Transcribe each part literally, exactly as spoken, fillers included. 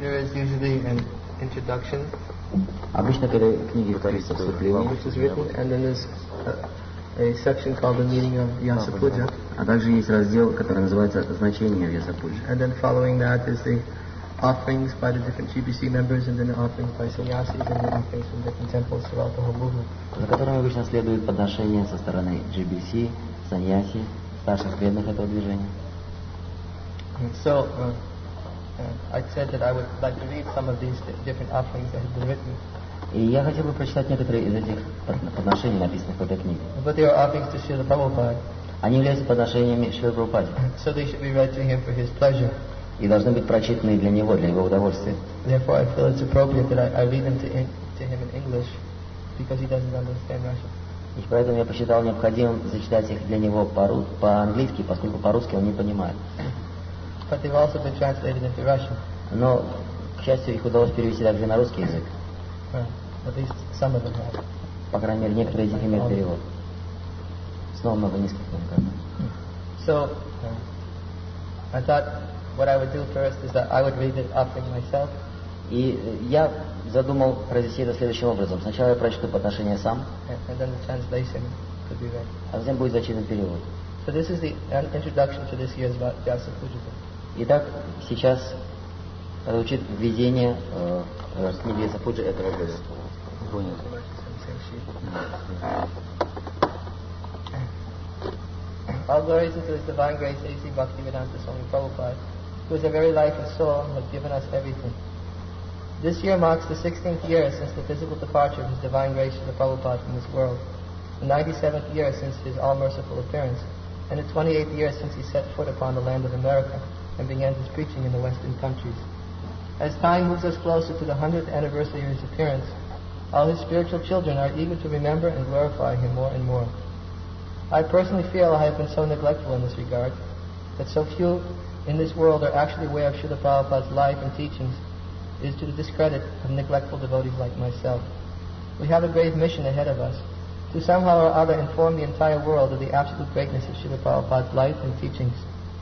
there is usually an introduction, Обычно к этой книге говорится вступление, which is written, and then there's a, a section called the meaning of Vyasapuja. А также есть раздел, который называется «Значение Вьясапуджи». And then following that is the offerings by the different G B C members, and then the offerings by sannyasis, and the offerings from different temples throughout the whole movement. За которыми обычно следует подношение со стороны джи би си, саньяси, старших преданных этого движения. And so, uh, uh, I said that I would like to read some of these different offerings that have been written. И я хотел бы прочитать некоторые из этих подношений, написанных в этой книге. But they are offerings to Srila Prabhupada. Они являются подношениями Шрилы Прабхупаде. So they should be read to him for his pleasure. И должны быть прочитаны для него, для его удовольствия. Therefore, I feel it's appropriate that I, I read them to, in, to him in English, because he doesn't understand Russian. И поэтому я посчитал необходимым зачитать их для него по- по-английски, поскольку по-русски он не понимает. But they've also been translated into Russian. Но, к счастью, их удалось перевести также на русский язык. Uh, at least some of them have. По крайней мере, некоторые из них имеют перевод. Снова много нескольких. So, uh, I thought what I would do first is that I would read the offering myself. И я задумал произвести это следующим образом. Сначала я прочту подношение сам, And, and then the translation could be read. а затем будет зачитан перевод. So this is the uh, introduction to this year's Vyasa Puja. Итак, сейчас звучит введение э, э, книги Вьясапуджи этого года. Понял. All glories to His divine grace, A C Bhaktivedanta Swami Prabhupada, who is a very life and soul and has given us everything. This year marks the sixteenth year since the physical departure of His divine grace Srila Prabhupada from this world, the ninety-seventh year since His all-merciful appearance, and the twenty-eighth year since He set foot upon the land of America and began His preaching in the Western countries. As time moves us closer to the hundredth anniversary of His appearance, all His spiritual children are eager to remember and glorify Him more and more. I personally feel I have been so neglectful in this regard, that so few in this world are actually aware of Srila Prabhupada's life and teachings is to the discredit of neglectful devotees like myself. We have a grave mission ahead of us, to somehow or other inform the entire world of the absolute greatness of Srila Prabhupada's life and teachings.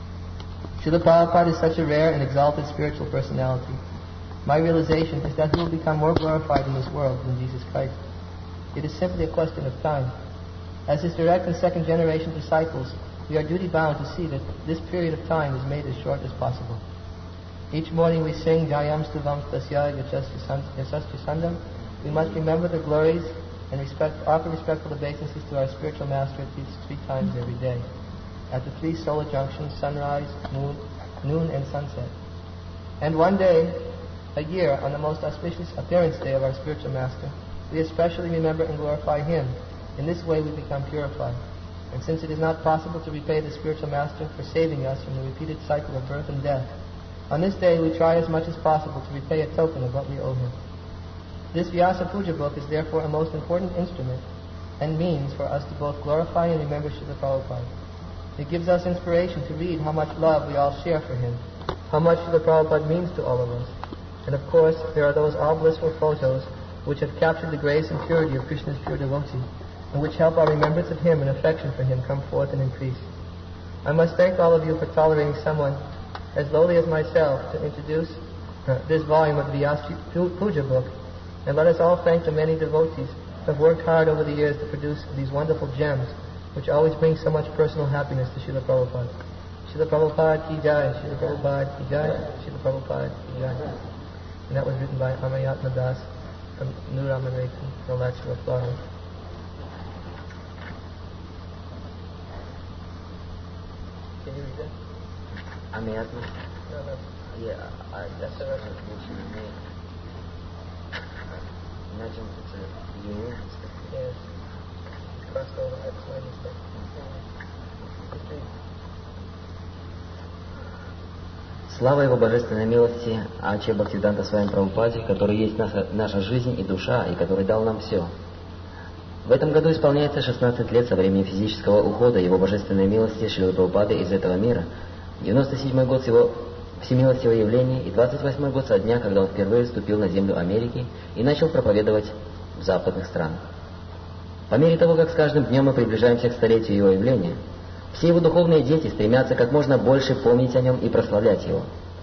Srila Prabhupada is such a rare and exalted spiritual personality. My realization is that he will become more glorified in this world than Jesus Christ. It is simply a question of time. As his direct and second generation disciples, we are duty bound to see that this period of time is made as short as possible. Each morning we sing Jayam Stuvam Tasya Yasastri Sandam. We must remember the glories and respect, offer respectful obeisances to our spiritual master at least three times every day. At the three solar junctions, sunrise, noon, noon and sunset. And one day, a year, on the most auspicious appearance day of our spiritual master, we especially remember and glorify him. In this way we become purified. And since it is not possible to repay the spiritual master for saving us from the repeated cycle of birth and death, on this day we try as much as possible to repay a token of what we owe him. This Vyasa Puja book is therefore a most important instrument and means for us to both glorify and remember Srila Prabhupada. It gives us inspiration to read how much love we all share for him, how much Srila Prabhupada means to all of us. And of course, there are those all blissful photos which have captured the grace and purity of Krishna's pure devotee, and which help our remembrance of him and affection for him come forth and increase. I must thank all of you for tolerating someone as lowly as myself to introduce uh, this volume of the Vyasa Puja book, and let us all thank the many devotees who have worked hard over the years to produce these wonderful gems, which always bring so much personal happiness to Srila Prabhupada. Srila Prabhupada ki jai, Srila Prabhupada ki jai, Srila Prabhupada ki jai. And that was written by Amayatma Das from New Ramanrekhi, Kalachua, Florida. Can you read that? Amayatma? No, no. Yeah, I, That's the Russian. Imagine it's a union. Yes. Crossed over, that's my mistake. Слава Его Божественной милости, Аче Бхактивиданта Свами Прабхупаде, который есть наша, наша жизнь и душа, и который дал нам все. В этом году исполняется шестнадцать лет со времени физического ухода Его Божественной милости Шрилы Прабхупады из этого мира, девяносто седьмой год с его всемилостивого явления и двадцать восьмой год со дня, когда он впервые вступил на землю Америки и начал проповедовать в западных странах. По мере того, как с каждым днем мы приближаемся к столетию его явления, все его духовные дети стремятся как можно больше помнить о нем и прославлять его.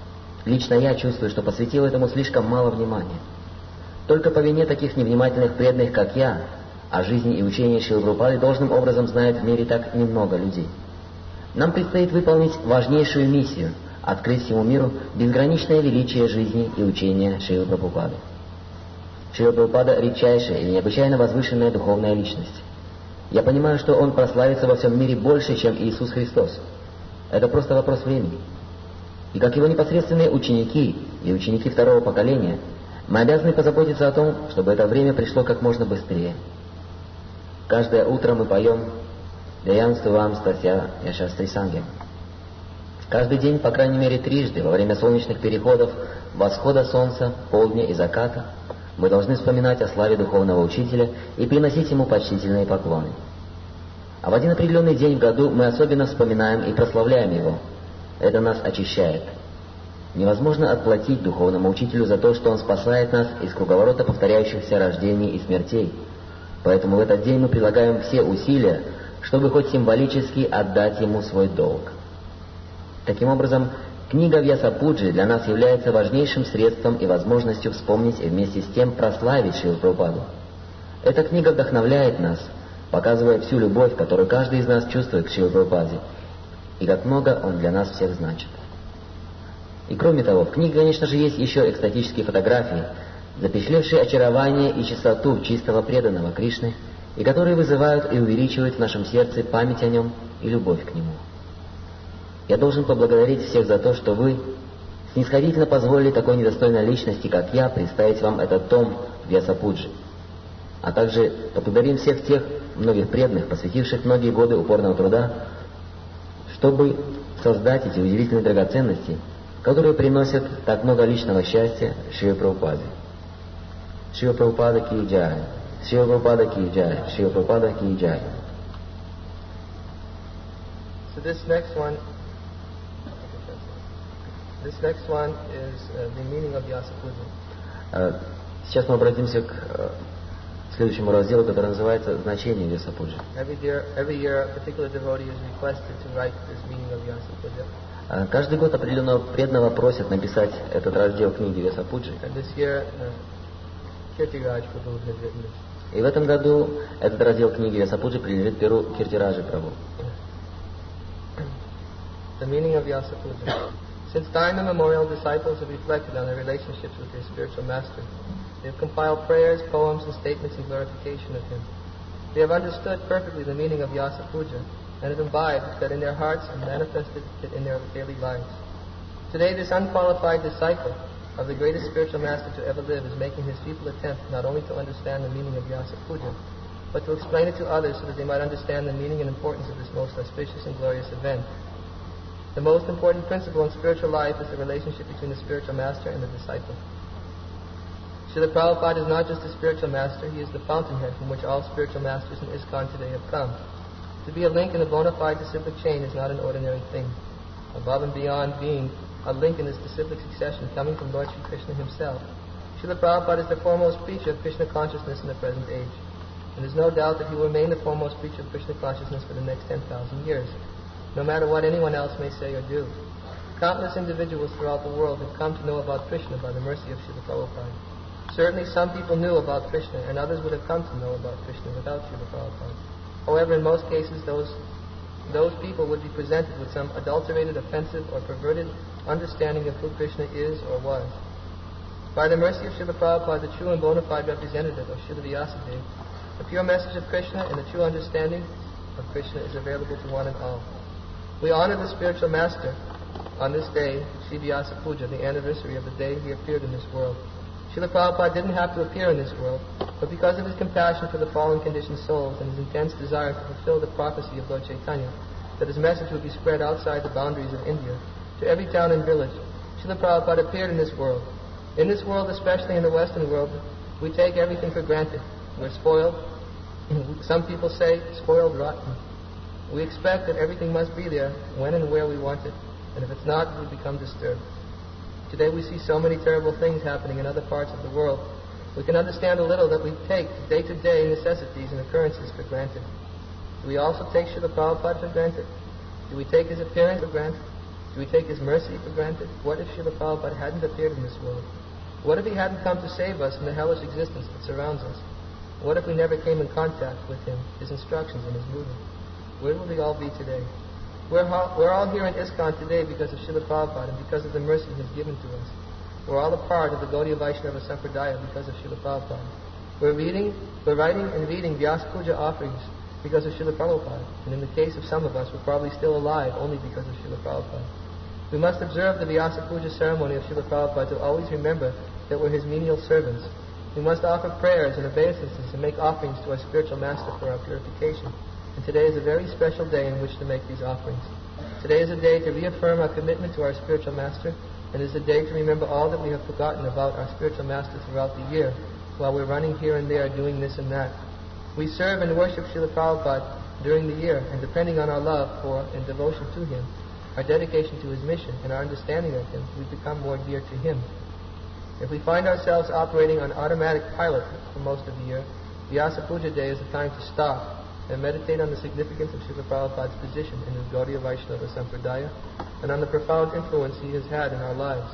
Лично я чувствую, что посвятил этому слишком мало внимания. Только по вине таких невнимательных преданных, как я, о жизни и учении Шрилы Прабхупады должным образом знает в мире так немного людей. Нам предстоит выполнить важнейшую миссию – открыть всему миру безграничное величие жизни и учения Шрилы Прабхупады. Шрила Прабхупада – редчайшая и необычайно возвышенная духовная личность. Я понимаю, что он прославится во всем мире больше, чем Иисус Христос. Это просто вопрос времени. И как его непосредственные ученики и ученики второго поколения, мы обязаны позаботиться о том, чтобы это время пришло как можно быстрее. Каждое утро мы поем «Даян вам стася яшастри санге». Каждый день, по крайней мере трижды, во время солнечных переходов, восхода солнца, полдня и заката, мы должны вспоминать о славе духовного учителя и приносить ему почтительные поклоны. А в один определенный день в году мы особенно вспоминаем и прославляем его. Это нас очищает. Невозможно отплатить духовному учителю за то, что он спасает нас из круговорота повторяющихся рождений и смертей. Поэтому в этот день мы прилагаем все усилия, чтобы хоть символически отдать ему свой долг. Таким образом, книга Вьясапуджи для нас является важнейшим средством и возможностью вспомнить и вместе с тем прославить Шрилу Прабхупаду. Эта книга вдохновляет нас, показывая всю любовь, которую каждый из нас чувствует к Шриле Прабхупаде, и как много он для нас всех значит. И кроме того, в книге, конечно же, есть еще экстатические фотографии, запечатлевшие очарование и чистоту чистого преданного Кришны, и которые вызывают и увеличивают в нашем сердце память о нем и любовь к нему. Я должен поблагодарить всех за то, что вы снисходительно позволили такой недостойной личности, как я, представить вам этот том Вьясапуджи. А также поблагодарим всех тех многих преданных, посвятивших многие годы упорного труда, чтобы создать эти удивительные драгоценности, которые приносят так много личного счастья Шриле Прабхупаде. Шрила Прабхупада ки джай, Шрила Прабхупада ки джай, Шрила Прабхупада ки джай. So this next one, this next one is uh, the meaning of Vyasapuja. Сейчас мы обратимся к следующему разделу, который называется «Значение Вьясапуджи». Every year, every year, a particular devotee is requested to write this meaning of Vyasapuja. Каждый год определенного преданного просят написать этот раздел книги Вьясапуджи. And this year, uh, Kirtiraj Prabhu has written this. И в этом году этот раздел книги Вьясапуджи принадлежит перу Киртираджи Прабху. The meaning of Vyasapuja. Since time immemorial, disciples have reflected on their relationships with their spiritual master. They have compiled prayers, poems, and statements in glorification of him. They have understood perfectly the meaning of Vyasapuja and have imbibed that in their hearts and manifested it in their daily lives. Today, this unqualified disciple of the greatest spiritual master to ever live is making his feeble attempt not only to understand the meaning of Vyasapuja, but to explain it to others so that they might understand the meaning and importance of this most auspicious and glorious event. The most important principle in spiritual life is the relationship between the spiritual master and the disciple. Srila Prabhupada is not just a spiritual master, he is the fountainhead from which all spiritual masters in ISKCON today have come. To be a link in a bona fide disciplic chain is not an ordinary thing. Above and beyond being a link in this disciplic succession coming from Lord Sri Krishna himself, Srila Prabhupada is the foremost preacher of Krishna consciousness in the present age. And there is no doubt that he will remain the foremost preacher of Krishna consciousness for the next ten thousand years, no matter what anyone else may say or do. Countless individuals throughout the world have come to know about Krishna by the mercy of Srila Prabhupada. Certainly some people knew about Krishna, and others would have come to know about Krishna without Srila Prabhupada. However, in most cases, those those people would be presented with some adulterated, offensive, or perverted understanding of who Krishna is or was. By the mercy of Srila Prabhupada, the true and bona fide representative of Srila Vyasadeva, the pure message of Krishna and the true understanding of Krishna is available to one and all. We honor the spiritual master on this day, Sri Vyasapuja, the anniversary of the day he appeared in this world. Srila Prabhupada didn't have to appear in this world, but because of his compassion for the fallen conditioned souls and his intense desire to fulfill the prophecy of Lord Chaitanya, that his message would be spread outside the boundaries of India, to every town and village, Srila Prabhupada appeared in this world. In this world, especially in the Western world, we take everything for granted. We're spoiled. Some people say, spoiled rotten. We expect that everything must be there when and where we want it, and if it's not, we become disturbed. Today we see so many terrible things happening in other parts of the world. We can understand a little that we take day-to-day necessities and occurrences for granted. Do we also take Srila Prabhupada for granted? Do we take his appearance for granted? Do we take his mercy for granted? What if Srila Prabhupada hadn't appeared in this world? What if he hadn't come to save us from the hellish existence that surrounds us? What if we never came in contact with him, his instructions, and his movement? Where would we all be today? We're all, we're all here in ISKCON today because of Srila Prabhupada and because of the mercy he has given to us. We're all a part of the Gaudiya Vaishnava Sampradaya because of Srila Prabhupada. We're reading, we're writing and reading Vyasa Puja offerings because of Srila Prabhupada. And in the case of some of us, we're probably still alive only because of Srila Prabhupada. We must observe the Vyasa Puja ceremony of Srila Prabhupada to always remember that we're his menial servants. We must offer prayers and obeisances and make offerings to our spiritual master for our purification. And today is a very special day in which to make these offerings. Today is a day to reaffirm our commitment to our spiritual master, and is a day to remember all that we have forgotten about our spiritual master throughout the year, while we're running here and there doing this and that. We serve and worship Srila Prabhupada during the year, and depending on our love for and devotion to him, our dedication to his mission, and our understanding of him, we become more dear to him. If we find ourselves operating on automatic pilot for most of the year, Vyasa Puja Day is the time to stop and meditate on the significance of Srila Prabhupada's position in his Gaudiya Vaishnava Sampradaya and on the profound influence he has had in our lives.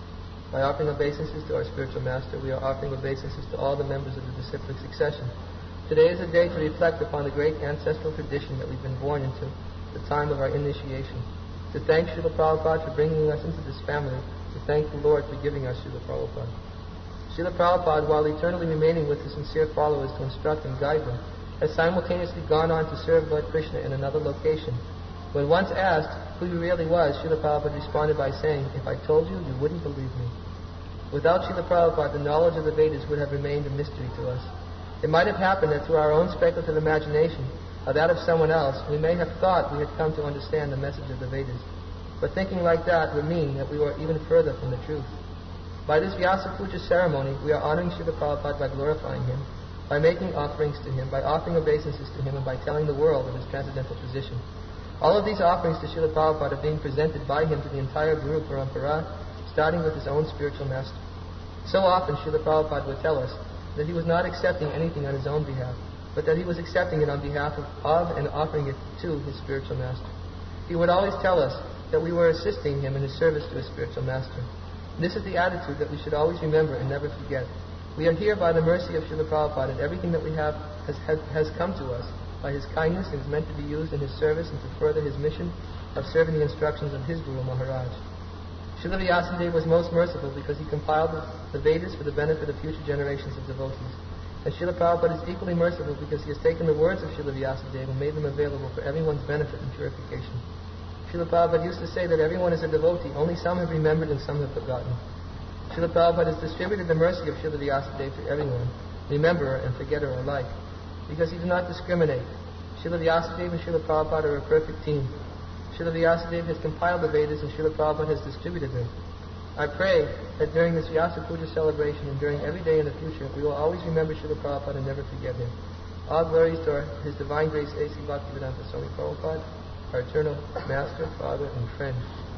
By offering obeisances to our spiritual master, we are offering obeisances to all the members of the disciplic succession. Today is a day to reflect upon the great ancestral tradition that we've been born into, the time of our initiation. To thank Srila Prabhupada for bringing us into this family, to thank the Lord for giving us Srila Prabhupada. Srila Prabhupada, while eternally remaining with his sincere followers to instruct and guide them, has simultaneously gone on to serve Lord Krishna in another location. When once asked who he really was, Srila Prabhupada responded by saying, "If I told you, you wouldn't believe me." Without Srila Prabhupada, the knowledge of the Vedas would have remained a mystery to us. It might have happened that through our own speculative imagination, or that of someone else, we may have thought we had come to understand the message of the Vedas. But thinking like that would mean that we were even further from the truth. By this Vyasa Puja ceremony, we are honoring Srila Prabhupada by glorifying him, by making offerings to him, by offering obeisances to him, and by telling the world of his transcendental position. All of these offerings to Srila Prabhupada are being presented by him to the entire Guru Parampara, starting with his own spiritual master. So often Srila Prabhupada would tell us that he was not accepting anything on his own behalf, but that he was accepting it on behalf of, of and offering it to his spiritual master. He would always tell us that we were assisting him in his service to his spiritual master. This is the attitude that we should always remember and never forget. We are here by the mercy of Srila Prabhupada, and everything that we have has, has, has come to us by his kindness and is meant to be used in his service and to further his mission of serving the instructions of his Guru Maharaj. Srila Vyasadeva was most merciful because he compiled the Vedas for the benefit of future generations of devotees. And Srila Prabhupada is equally merciful because he has taken the words of Srila Vyasadeva and made them available for everyone's benefit and purification. Srila Prabhupada used to say that everyone is a devotee, only some have remembered and some have forgotten. Srila Prabhupada has distributed the mercy of Srila Vyasadeva to everyone, rememberer and forgetter alike, because he does not discriminate. Srila Vyasadeva and Srila Prabhupada are a perfect team. Srila Vyasadeva has compiled the Vedas and Srila Prabhupada has distributed them. I pray that during this Vyasa Puja celebration and during every day in the future, we will always remember Srila Prabhupada and never forget him. All glories to our, His Divine Grace A C Bhaktivedanta Swami Prabhupada, our eternal Master, Father, and friend.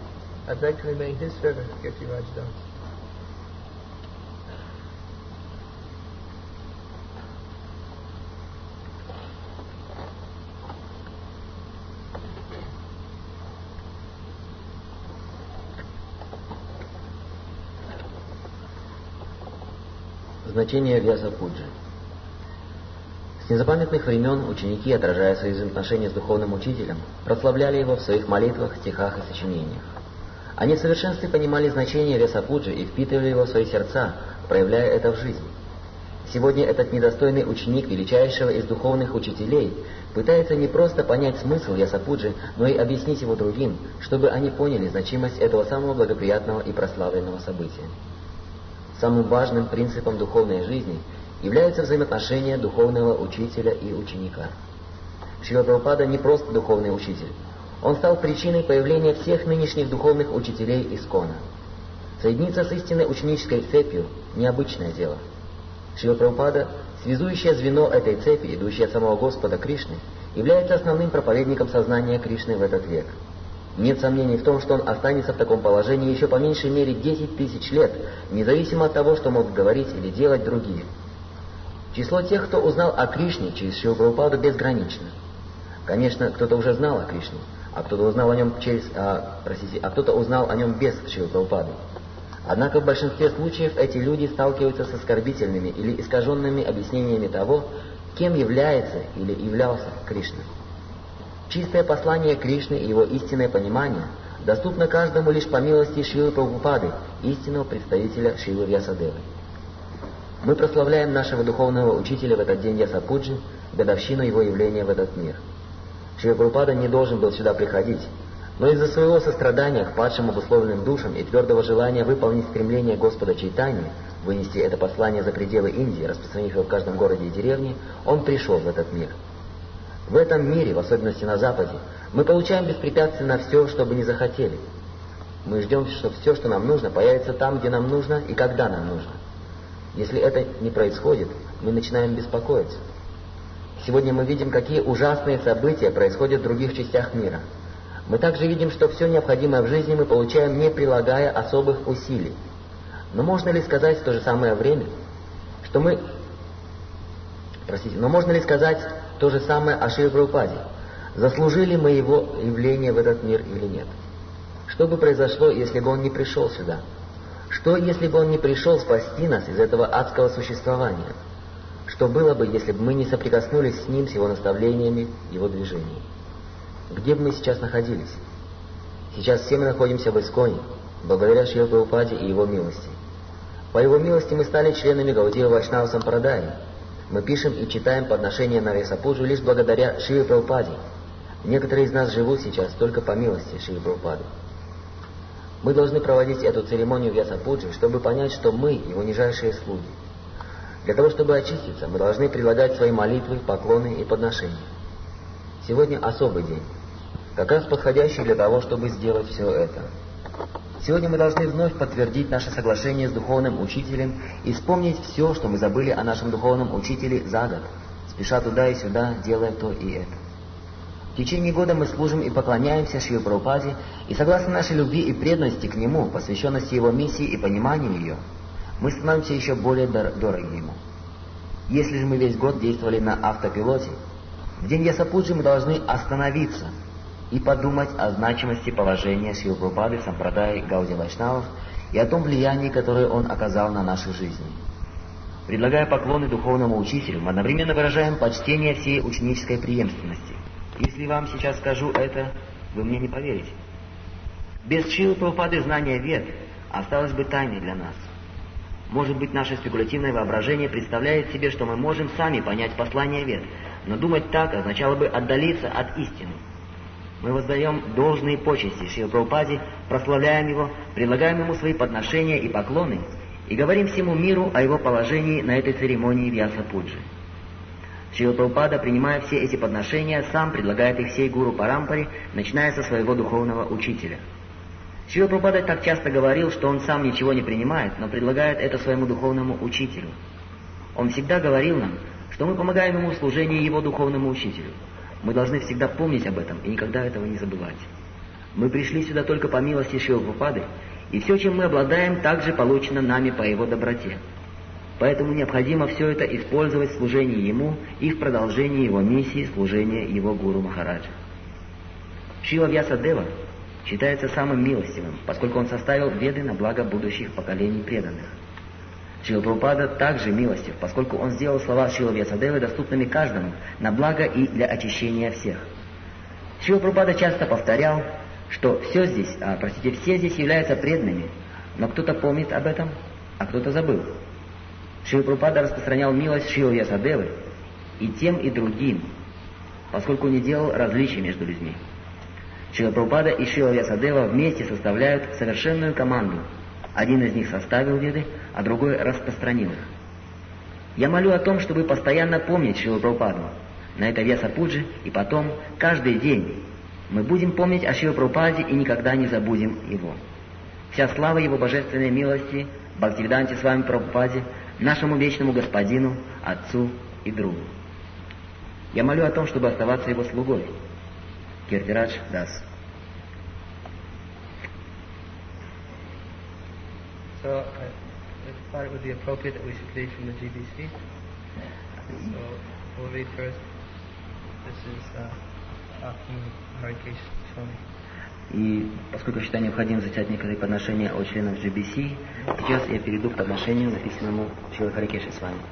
I beg to remain his servant, Kirti Raj Das. Значение Vyasa Puja. С незапамятных времен ученики, отражая свои взаимоотношения с духовным учителем, прославляли его в своих молитвах, стихах и сочинениях. Они в совершенстве понимали значение Vyasa Puja и впитывали его в свои сердца, проявляя это в жизни. Сегодня этот недостойный ученик величайшего из духовных учителей пытается не просто понять смысл Vyasa Puja, но и объяснить его другим, чтобы они поняли значимость этого самого благоприятного и прославленного события. Самым важным принципом духовной жизни являются взаимоотношения духовного учителя и ученика. Шрила Прабхупада не просто духовный учитель. Он стал причиной появления всех нынешних духовных учителей ИСККОНа. Соединиться с истинной ученической цепью – необычное дело. Шрила Прабхупада, связующее звено этой цепи, идущее от самого Господа Кришны, является основным проповедником сознания Кришны в этот век. Нет сомнений в том, что он останется в таком положении еще по меньшей мере десять тысяч лет, независимо от того, что могут говорить или делать другие. Число тех, кто узнал о Кришне через Шрилу Прабхупаду, безгранично. Конечно, кто-то уже знал о Кришне, а кто-то узнал о нем через, а, простите, а кто-то узнал о нем без Шрилы Прабхупады. Однако в большинстве случаев эти люди сталкиваются с оскорбительными или искаженными объяснениями того, кем является или являлся Кришна. Чистое послание Кришны и его истинное понимание доступно каждому лишь по милости Шрилы Прабхупады, истинного представителя Шрилы Вьясадевы. Мы прославляем нашего духовного учителя в этот день Вьясапуджи, годовщину его явления в этот мир. Шрила Прабхупада не должен был сюда приходить, но из-за своего сострадания к падшим обусловленным душам и твердого желания выполнить стремление Господа Чайтаньи, вынести это послание за пределы Индии, распространив его в каждом городе и деревне, он пришел в этот мир. В этом мире, в особенности на Западе, мы получаем беспрепятственно все, что бы ни захотели. Мы ждем, что все, что нам нужно, появится там, где нам нужно и когда нам нужно. Если это не происходит, мы начинаем беспокоиться. Сегодня мы видим, какие ужасные события происходят в других частях мира. Мы также видим, что все необходимое в жизни мы получаем, не прилагая особых усилий. Но можно ли сказать в то же самое время, что мы... Простите, но можно ли сказать то же самое о Шриле Прабхупаде? Заслужили мы его явление в этот мир или нет? Что бы произошло, если бы он не пришел сюда? Что, если бы он не пришел спасти нас из этого адского существования? Что было бы, если бы мы не соприкоснулись с ним, с его наставлениями, его движениями? Где бы мы сейчас находились? Сейчас все мы находимся в Исконе, благодаря Шриле Прабхупаде и его милости. По его милости мы стали членами Гаудия Вайшнава Сампрадаи. Мы пишем и читаем подношения на Вьясапуджу лишь благодаря Шриле Прабхупаде. Некоторые из нас живут сейчас только по милости Шрилы Прабхупады. Мы должны проводить эту церемонию Вьясапуджи, чтобы понять, что мы его нижайшие слуги. Для того, чтобы очиститься, мы должны прилагать свои молитвы, поклоны и подношения. Сегодня особый день, как раз подходящий для того, чтобы сделать все это. Сегодня мы должны вновь подтвердить наше соглашение с духовным учителем и вспомнить все, что мы забыли о нашем духовном учителе за год, спеша туда и сюда, делая то и это. В течение года мы служим и поклоняемся Шриле Прабхупаде, и согласно нашей любви и преданности к Нему, посвященности Его миссии и пониманию ее, мы становимся еще более дор- дороги Ему. Если же мы весь год действовали на автопилоте, в день Вьясапуджи мы должны остановиться и подумать о значимости положения Шрилы Прабхупады, Сампрадаи, Гаудия Вайшнавов и о том влиянии, которое он оказал на наши жизни. Предлагая поклоны духовному учителю, мы одновременно выражаем почтение всей ученической преемственности. Если вам сейчас скажу это, вы мне не поверите. Без Шрилы Прабхупады знания вед осталось бы тайной для нас. Может быть, наше спекулятивное воображение представляет себе, что мы можем сами понять послание вед, но думать так означало бы отдалиться от истины. Мы воздаем должные почести Шриле Прабхупаде, прославляем его, предлагаем ему свои подношения и поклоны и говорим всему миру о его положении на этой церемонии Вьясапуджи. Шрила Прабхупада, принимая все эти подношения, сам предлагает их всей гуру Парампаре, начиная со своего духовного учителя. Шрила Прабхупада так часто говорил, что он сам ничего не принимает, но предлагает это своему духовному учителю. Он всегда говорил нам, что мы помогаем ему в служении его духовному учителю. Мы должны всегда помнить об этом и никогда этого не забывать. Мы пришли сюда только по милости Шрилы Прабхупады, и все, чем мы обладаем, также получено нами по его доброте. Поэтому необходимо все это использовать в служении ему и в продолжении его миссии служения его гуру Махараджа. Шрила Вьясадева считается самым милостивым, поскольку он составил веды на благо будущих поколений преданных. Шрила Прабхупада также милостив, поскольку он сделал слова Шрилы Вьясадевы доступными каждому на благо и для очищения всех. Шрила Прабхупада часто повторял, что все здесь, а, простите, все здесь являются преданными, но кто-то помнит об этом, а кто-то забыл. Шрила Прабхупада распространял милость Шрилы Вьясадевы и тем, и другим, поскольку не делал различий между людьми. Шрила Прабхупада и Шрила Вьясадева вместе составляют совершенную команду. Один из них составил веды, а другой распространил их. Я молю о том, чтобы постоянно помнить Шрилу Прабхупаду на этой Вьясапуджи, и потом, каждый день, мы будем помнить о Шриле Прабхупаде и никогда не забудем его. Вся слава его божественной милости, Бхактивиданте Свами Прабхупаде, нашему вечному Господину, Отцу и Другу. Я молю о том, чтобы оставаться его слугой. Киртирадж Дас. So I, I thought it would be appropriate that we should read from the G B C. So we'll read first. This is uh, Akim Harikesh Swami. И поскольку считаю необходимым зачать некоторые подношения от членов джи би си, сейчас я перейду к подношению, написанному Шрилой Харикешей с вами.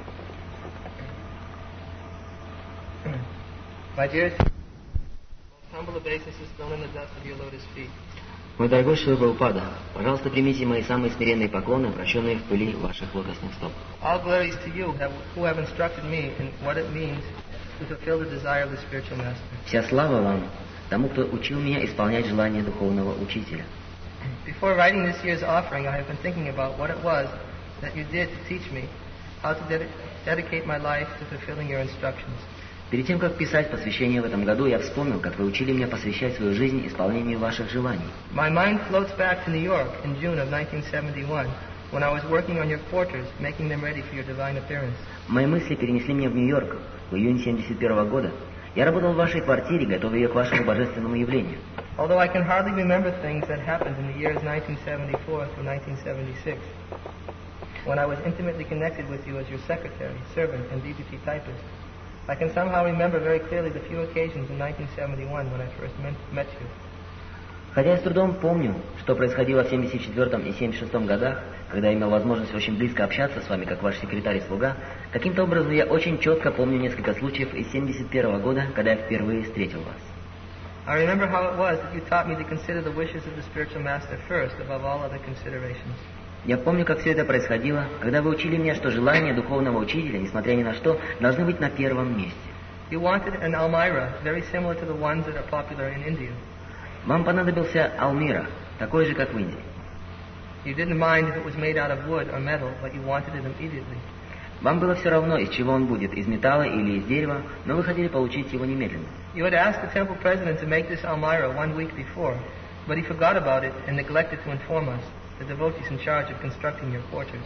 My dearest, humble obeisances thrown in the dust of your lotus feet. Мой дорогой Шрила Прабхупада, пожалуйста, примите мои самые смиренные поклоны, обращенные в пыли ваших лотосных стоп. All glories to you who have instructed me in what it means to fulfill the desire of the spiritual master. Вся слава вам, тому, кто учил меня исполнять желания духовного учителя. Before writing this year's offering, I have been thinking about what it was that you did to teach me how to ded- dedicate my life to fulfilling your instructions. Перед тем, как писать посвящение в этом году, я вспомнил, как вы учили меня посвящать свою жизнь исполнению ваших желаний. My mind floats back to New York in June of nineteen seventy-one, when I was working on your quarters, making them ready for your divine appearance. Мои мысли перенесли меня в Нью-Йорк в июне семьдесят первого года. Я работал в вашей квартире, готовя ее к вашему божественному явлению. Although I can hardly remember things that happened in the years nineteen seventy-four through nineteen seventy-six, when I was intimately connected with you as your secretary, servant, and D B T typist, I can somehow remember very clearly the few occasions in nineteen seventy-one when I first met you. Хотя я с трудом помню, что происходило в семьдесят четвёртом и семьдесят шестом годах, когда я имел возможность очень близко общаться с вами, как ваш секретарь и слуга, каким-то образом я очень четко помню несколько случаев из семьдесят первого года, когда я впервые встретил вас. I remember how it was that you taught me to consider the wishes of the spiritual master first above all other considerations. Я помню, как все это происходило, когда вы учили меня, что желания духовного учителя, несмотря ни на что, должны быть на первом месте. You wanted an Almira, very similar to the ones that are popular in India. Вам понадобился Алмира, такой же, как в Индии. You didn't mind if it was made out of wood or metal, but you wanted it immediately. Вам было все равно, из чего он будет, из металла или из дерева, но вы хотели получить его немедленно. You had asked the temple president to make this Almira one week before, but he forgot about it and neglected to inform us, the devotees in charge of constructing your quarters.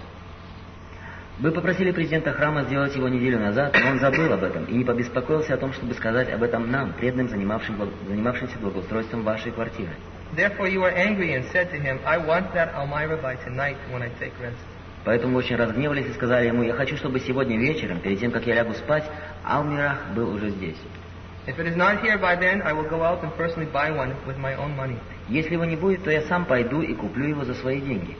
Вы попросили президента храма сделать его неделю назад, но он забыл об этом и не побеспокоился о том, чтобы сказать об этом нам, преданным, занимавшим, занимавшимся благоустройством вашей квартиры. Therefore you were angry and said to him, I want that Almira by tonight when I take rest. Поэтому вы очень разгневались и сказали ему, я хочу, чтобы сегодня вечером, перед тем, как я лягу спать, Алмирах был уже здесь. If it is not here by then, I will go out and personally buy one with my own money. Если его не будет, то я сам пойду и куплю его за свои деньги.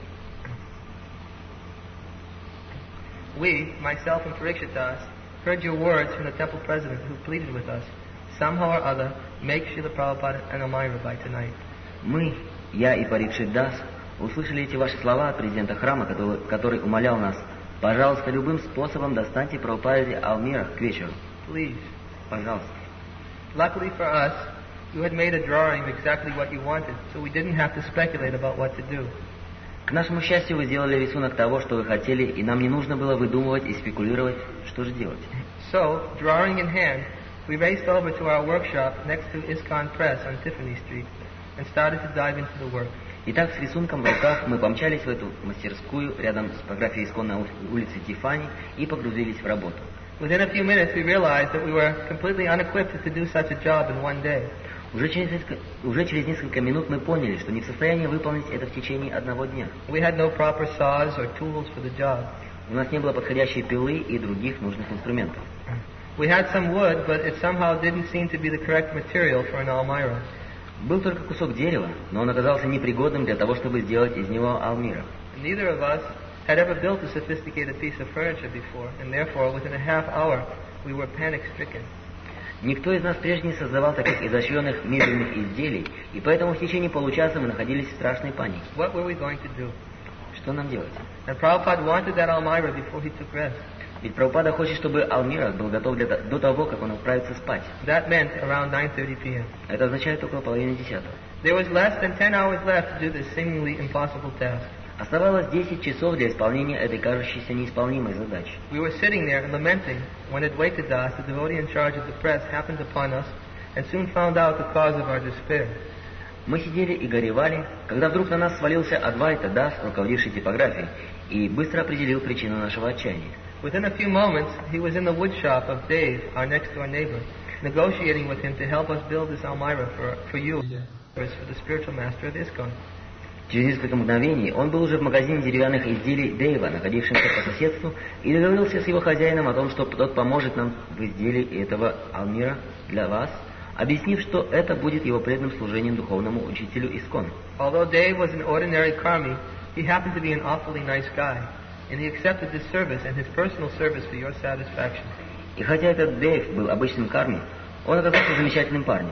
We, myself and Parikshitas, heard your words from the temple president who pleaded with us, somehow or other, make Srila Prabhupada an Almira by tonight. Мы, я и Парикшит Дас, услышали эти ваши слова от президента храма, который, который умолял нас, пожалуйста, любым способом достаньте Прабхупаде Алмира к вечеру. Please. Пожалуйста. Luckily for us, you had made a drawing of exactly what you wanted, so we didn't have to speculate about what to do. К нашему счастью, вы сделали рисунок того, что вы хотели, и нам не нужно было выдумывать и спекулировать, что же делать. So, drawing in hand, we raced over to our workshop next to ISKCON Press on Tiffany Street and started to dive into the work. Итак, с рисунком в руках мы помчались в эту мастерскую рядом с фотографией Искон на улице Тиффани и погрузились в работу. Within a few minutes, we realized that we were completely unequipped to do such a job in one day. Уже через, несколько, уже через несколько минут мы поняли, что не в состоянии выполнить это в течение одного дня. We had no proper saws or tools for the job. У нас не было подходящей пилы и других нужных инструментов. We had some wood, but it somehow didn't seem to be the correct material for an Almira. Был только кусок дерева, но он оказался непригодным для того, чтобы сделать из него Алмира. Neither of us had ever built a sophisticated piece of furniture before, and therefore, within a half hour, we were panic-stricken. Никто из нас прежде не создавал таких изощренных мебельных изделий, и поэтому в течение получаса мы находились в страшной панике. What were we going to do? Что нам делать? And Prabhupada wanted that Almira before he took rest. Ведь Прабхупада хочет, чтобы Алмира был готов для, до того, как он отправится спать. That meant around nine thirty p.m. Это означает около половины десятого. There was less than ten hours left to do this seemingly impossible task. Оставалось десять часов для исполнения этой кажущейся неисполнимой задачи. We were sitting there and lamenting when Advaita Das, the devotee in charge of the press, happened upon us and soon found out the cause of our despair. Мы сидели и горевали, когда вдруг на нас свалился Адвайта Дас, руководивший типографией, и быстро определил причину нашего отчаяния. Within a few moments, he was in the wood shop of Dave, our next-door neighbor, negotiating with him to help us build this Almira for, for you, for the spiritual master of ISKCON. Через несколько мгновений он был уже в магазине деревянных изделий Дэйва, находившемся по соседству, и договорился с его хозяином о том, что тот поможет нам в изделии этого Алмира для вас, объяснив, что это будет его преданным служением духовному учителю Искон. Although Dave was an ordinary karmi, he happened to be an awfully nice guy, and he accepted this service and his personal service for your satisfaction. И хотя этот Дэйв был обычным карми, он оказался замечательным парнем.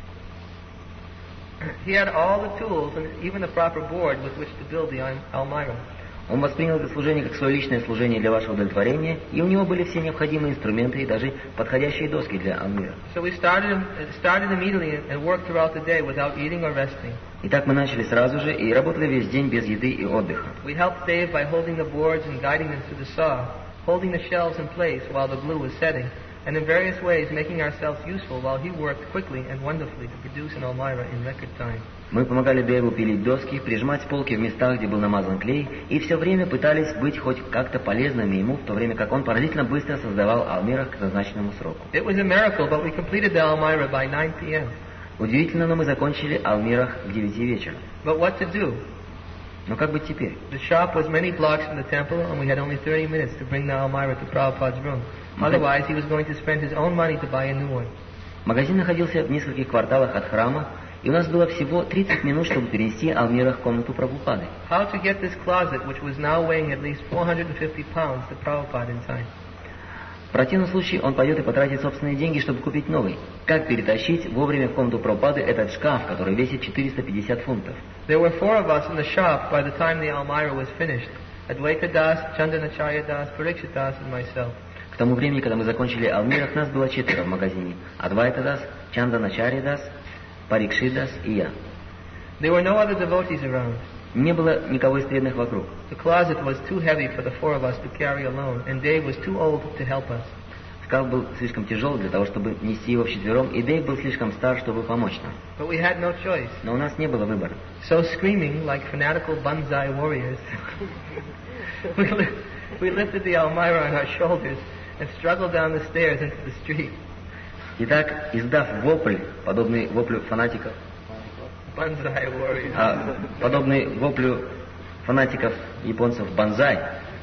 He had all the tools and even the proper board with which to build the Almira. Он воспринял это служение как свое личное служение для вашего удовлетворения, и у него были все необходимые инструменты и даже подходящие доски для Алмира. So we started, started immediately and worked throughout the day without eating or resting. Итак, мы начали сразу же и работали весь день без еды и отдыха. We helped Dave by holding the boards and guiding them to the saw, holding the shelves in place while the glue was setting, and in various ways making ourselves useful while he worked quickly and wonderfully to produce an Almira in record time. Мы помогали Дэйву пилить доски, прижимать полки в местах, где был намазан клей, и все время пытались быть хоть как-то полезными ему, в то время как он поразительно быстро создавал Алмира к назначенному сроку. It was a miracle, but we completed the Almira by nine p.m. Удивительно, но мы закончили Алмирах к девяти вечера. But what to do? Но как быть теперь? The shop was many blocks from the temple, and we had only thirty minutes to bring the Almira to Prabhupada's room. Otherwise, he was going to spend his own money to buy a new one. Магазин находился в нескольких кварталах от храма, и у нас было всего тридцать минут, чтобы перенести Алмира в комнату Прабхупады. How to get this closet, which was now weighing at least four hundred fifty pounds, to Prabhupada in time? В противном случае он пойдет и потратит собственные деньги, чтобы купить новый. Как перетащить вовремя в комнату Прабхупады этот шкаф, который весит четыреста пятьдесят фунтов? There were four of us in the shop by the time the Almira was finished. Advaita Das, Chandanacharya Das, Parikshit Das, and myself. К тому времени, когда мы закончили Алмирах, нас было четверо в магазине. Адвайта Дас, Чанданачарья Дас, Парикшит Дас и я. There were no other devotees around. Не было никого из преданных вокруг. The closet was too heavy for the four of us to carry alone, and Dave was too old to help us. Шкаф был слишком тяжел для того, чтобы нести его вчетвером, и Дэйв был слишком стар, чтобы помочь нам. But we had no choice. Но у нас не было выбора. So screaming like fanatical banzai warriors, we, li- we lifted the Almira on our shoulders and struggled down the stairs into the street. Итак, издав вопль, подобный воплю фанатиков, Banzai warriors. а, подобный воплю фанатиков японцев банзай,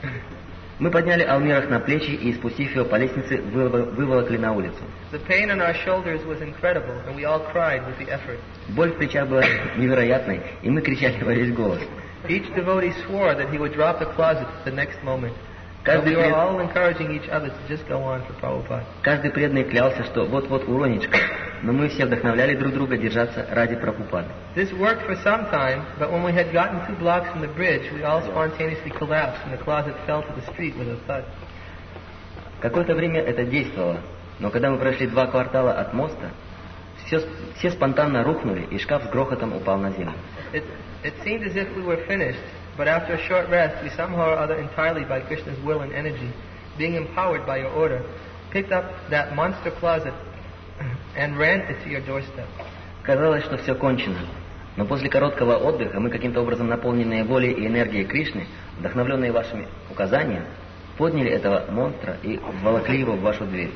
мы подняли Алмирах на плечи и, спустив его по лестнице, вывол- выволокли на улицу. The pain on our shoulders was incredible, and we all cried with the effort. Боль в плечах была невероятной, и мы кричали во весь голос. Each devotee swore that he would drop the closet the next moment. But Каждый, we were пред... all encouraging each other to just go on for Prabhupada. Каждый преданный клялся, что вот-вот уронит шкаф, но мы все вдохновляли друг друга держаться ради Прабхупады. This worked for some time, but when we had gotten two blocks from the bridge, we all spontaneously collapsed and the closet fell to the street with a thud. Какое-то время это действовало, но когда мы прошли два квартала от моста, все, все спонтанно рухнули, и шкаф с грохотом упал на землю. It, it seemed as if we were finished, but after a short rest, we somehow or other, entirely by Krishna's will and energy, being empowered by your order, picked up that monster closet and ran it to your doorstep. Казалось, что все кончено, но после короткого отдыха мы каким-то образом, наполненные волей и энергией Кришны, вдохновленные вашими указаниями, подняли этого монстра и вволокли его в вашу дверь.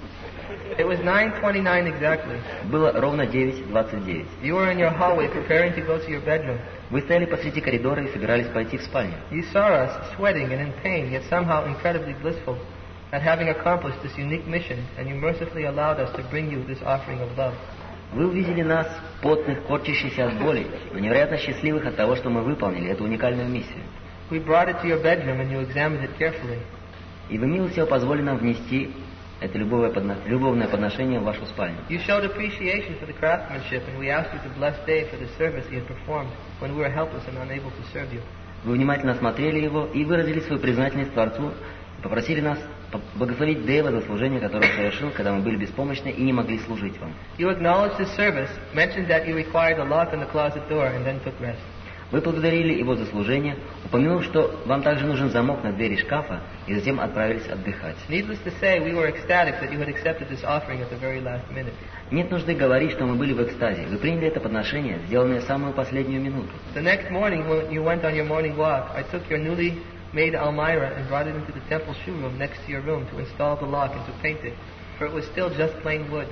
It was nine twenty-nine exactly. Было ровно девять двадцать девять. You were in your hallway preparing to go to your bedroom. Вы стояли посреди коридора и собирались пойти в спальню. You saw us sweating and in pain, yet somehow incredibly blissful at having accomplished this unique mission, and you mercifully allowed us to bring you this offering of love. Вы увидели нас, потных, корчащихся от боли, но невероятно счастливых от того, что мы выполнили эту уникальную миссию. We brought it to your bedroom and you examined it carefully. И вы, милостиво, позволили нам внести это любовное, подно... любовное подношение в вашу спальню. You showed appreciation for the craftsmanship, and we asked you to bless Dave for the service he had performed when we were helpless and unable to serve you. Вы внимательно осмотрели его и выразили свою признательность Творцу, и попросили нас благословить Дэйва за служение, которое он совершил, когда мы были беспомощны и не могли служить вам. You acknowledged his service, mentioned that you required a lock on the closet door, and then took rest. Вы благодарили его за служение, упомянув, что вам также нужен замок на двери шкафа, и затем отправились отдыхать. Needless to say, we were ecstatic that you had accepted this offering at the very last minute. Нет нужды говорить, что мы были в экстазе. Вы приняли это подношение, сделанное в самую последнюю минуту. The next morning, when you went on your morning walk, I took your newly made Almira and brought it into the temple shoe room next to your room to install the lock and to paint it, for it was still just plain wood.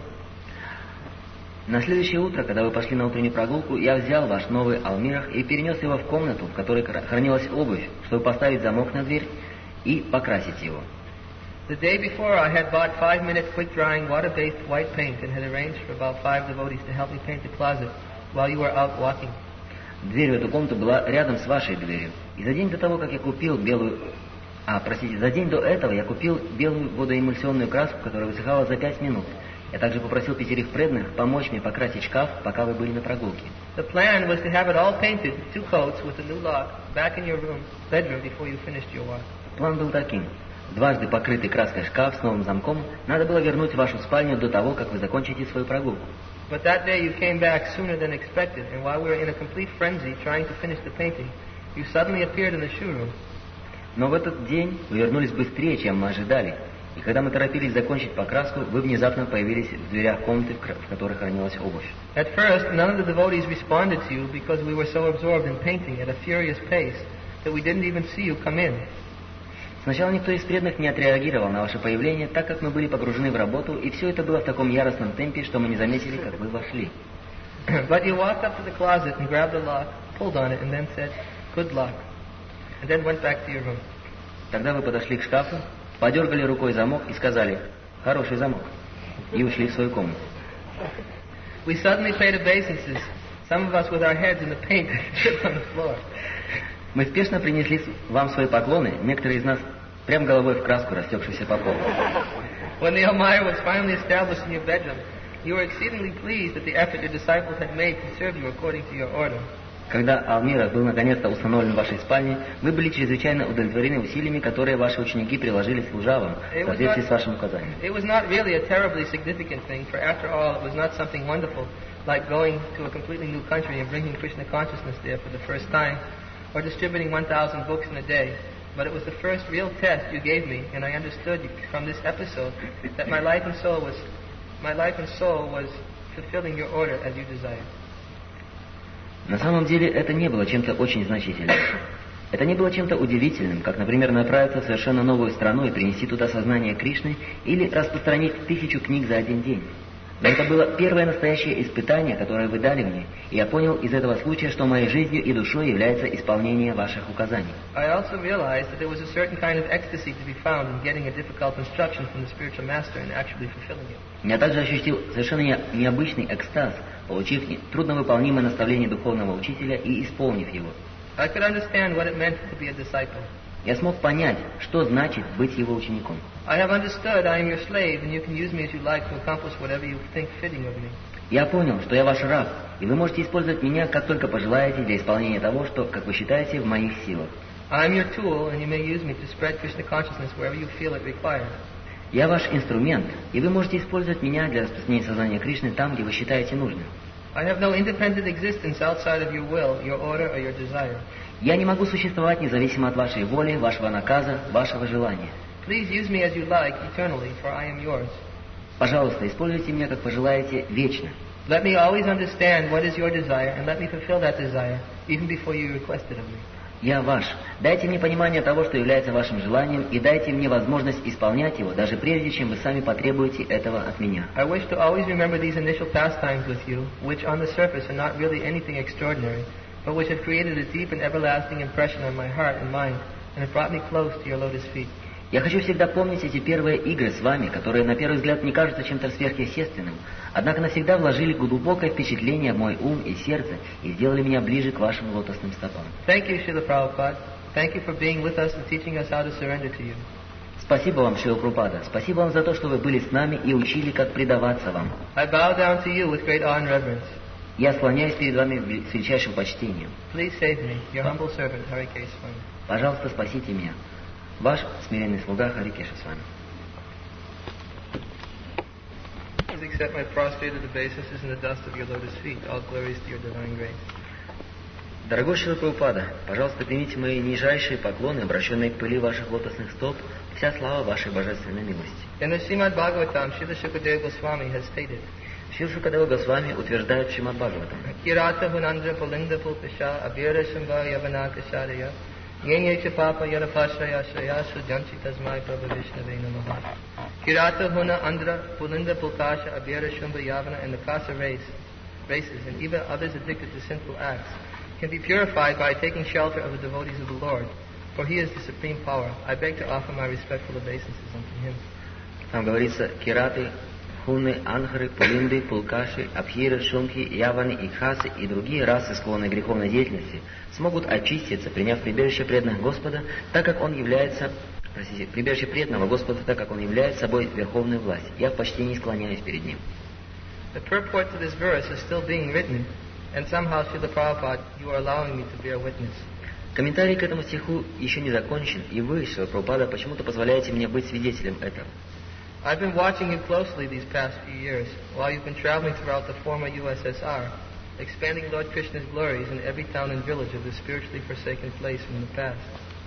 На следующее утро, когда вы пошли на утреннюю прогулку, я взял ваш новый Алмирах и перенес его в комнату, в которой хранилась обувь, чтобы поставить замок на дверь и покрасить его. The day before, I had bought five-minute quick-drying, water-based white paint and had arranged for about five devotees to help me paint the closet while you were out walking. Дверь в эту комнату была рядом с вашей дверью. И за день до того, как я купил белую... А, простите, за день до этого я купил белую водоэмульсионную краску, которая высыхала за пять минут. Я также попросил пятерых преданных помочь мне покрасить шкаф, пока вы были на прогулке. The plan was to have it all painted, two coats with a new lock, back in your room, bedroom before you finished your walk. План был таким. Дважды покрытый краской шкаф с новым замком надо было вернуть в вашу спальню до того, как вы закончите свою прогулку. But that day you came back sooner than expected, and while we were in a complete frenzy trying to finish the painting, you suddenly appeared in the shoe room. Но в этот день вы вернулись быстрее, чем мы ожидали. И когда мы торопились закончить покраску, вы внезапно появились в дверях комнаты, в которой хранилась обувь. At first, none of the devotees responded to you because we were so absorbed in painting at a furious pace that we didn't even see you come in. Сначала никто из преданных не отреагировал на ваше появление, так как мы были погружены в работу, и все это было в таком яростном темпе, что мы не заметили, как вы вошли. But you walked up to the closet and grabbed the lock, pulled on it, and then said, "Good luck," and then went back to your room. Тогда вы подошли к шкафу, подергали рукой замок и сказали «хороший замок» и ушли в свою комнату. We suddenly paid obeisances, some of us with our heads in the paint dripped on the floor. Мы спешно принесли вам свои поклоны, некоторые из нас прям головой в краску, растекшуюся по полу. When the Almira was finally established in your bedroom, you were exceedingly pleased at the effort your disciples had made to serve you according to your order. Когда Алмира был наконец-то установлен в вашей спальне, вы были чрезвычайно удовлетворены усилиями, которые ваши ученики приложили служа вам, в соответствии с вашим указанием. It was not really a terribly significant thing, for after all, it was not something wonderful, like going to a completely new country and bringing Krishna consciousness there for the first time, or distributing one thousand books in a day. But it was the first real test you gave me, and I understood from this episode that my life and soul was, my life and soul was fulfilling your order as you desired. На самом деле это не было чем-то очень значительным. Это не было чем-то удивительным, как, например, направиться в совершенно новую страну и принести туда сознание Кришны или распространить тысячу книг за один день. Но это было первое настоящее испытание, которое вы дали мне, и я понял из этого случая, что моей жизнью и душой является исполнение ваших указаний. I also realized that there was a certain kind of ecstasy to be found in getting a difficult instruction from the spiritual master and actually fulfilling it. Я также ощутил совершенно не, необычный экстаз, получив трудновыполнимое наставление духовного учителя и исполнив его. I could understand what it meant to be a disciple. Я смог понять, что значит быть его учеником. I have understood I am your slave, and you can use me as you like to accomplish whatever you think fitting of me. Я понял, что я ваш раб, и вы можете использовать меня, как только пожелаете, для исполнения того, что, как вы считаете, в моих силах. I am your tool, and you may use me to spread Krishna consciousness wherever you feel it required. Я ваш инструмент, и вы можете использовать меня для распространения сознания Кришны там, где вы считаете нужным. I have no independent existence outside of your will, your order, or your desire. Я не могу существовать независимо от вашей воли, вашего наказа, вашего желания. Please use me as you like eternally, for I am yours. Пожалуйста, используйте меня, как пожелаете, вечно. Let me always understand what is your desire, and let me fulfill that desire, even before you request it of me. Я ваш. Дайте мне понимание того, что является вашим желанием, и дайте мне возможность исполнять его, даже прежде, чем вы сами потребуете этого от меня. I wish to always remember these initial pastimes with you, which on the surface are not really anything extraordinary, but which have created a deep and everlasting impression on my heart and mind, and have brought me close to your lotus feet. Я хочу всегда помнить эти первые игры с вами, которые на первый взгляд не кажутся чем-то сверхъестественным, однако навсегда вложили глубокое впечатление в мой ум и сердце и сделали меня ближе к вашим лотосным стопам. Thank you, Srila Prabhupada. Thank you for being with us and teaching us how to surrender to you. Спасибо вам, Шрила Прабхупада. Спасибо вам за то, что вы были с нами и учили, как предаваться вам. I bow down to you with great awe and reverence. Я склоняюсь перед вами с величайшим почтением. Please save me, your humble servant, Hare Krishna. Пожалуйста, спасите меня. Ваш смиренный слуга Хари Кеша с вами. Please accept my prostrated obeisances in the dust of your lotus feet. All glories to your divine grace. Дорогой Шрила Прабхупада, пожалуйста, примите мои нижайшие поклоны, обращенные к пыли ваших лотосных стоп, вся слава вашей божественной милости. In the Srimad Bhagavatam, Srila Shukadeva Goswami has stated, Шрила Шукадева Госвами утверждает в Шримад Бхагаватам. Kirata Hunandra Pulinda Pulkasha Abhira Shambha Yavanaka Shadaya Yenyecha Papa Yarapashraya Shrayasu Janchi Tasmai Prabhu Vishnave Namaha. Kirata Huna Andra Pulinda Pulkasha Abhira Shambha Yavana and the Kasa race, races and even others addicted to sinful acts can be purified by taking shelter of the devotees of the Lord. for he is the supreme power. I beg to offer my respectful obeisances unto him. Там говорится, кираты, хуны, анхры, пулинды, пулкаши, абхиры, шунки, яваны, икхасы и другие расы, склонные к греховной деятельности, смогут очиститься, приняв прибежище преданных Господа, так как он является, простите, прибежище преданного Господа, так как он является собой верховную власть. Я в почтении склоняюсь перед ним. The purport to this verse is still being written, and somehow, Srila Prabhupada, you are allowing me to bear witness. Комментарий к этому стиху еще не закончен, и вы, Шрила Прабхупада, почему-то позволяете мне быть свидетелем этого. I've been watching you closely these past few years, while you've been traveling throughout the former U S S R, expanding Lord Krishna's glories in every town and village of this spiritually forsaken place from the past.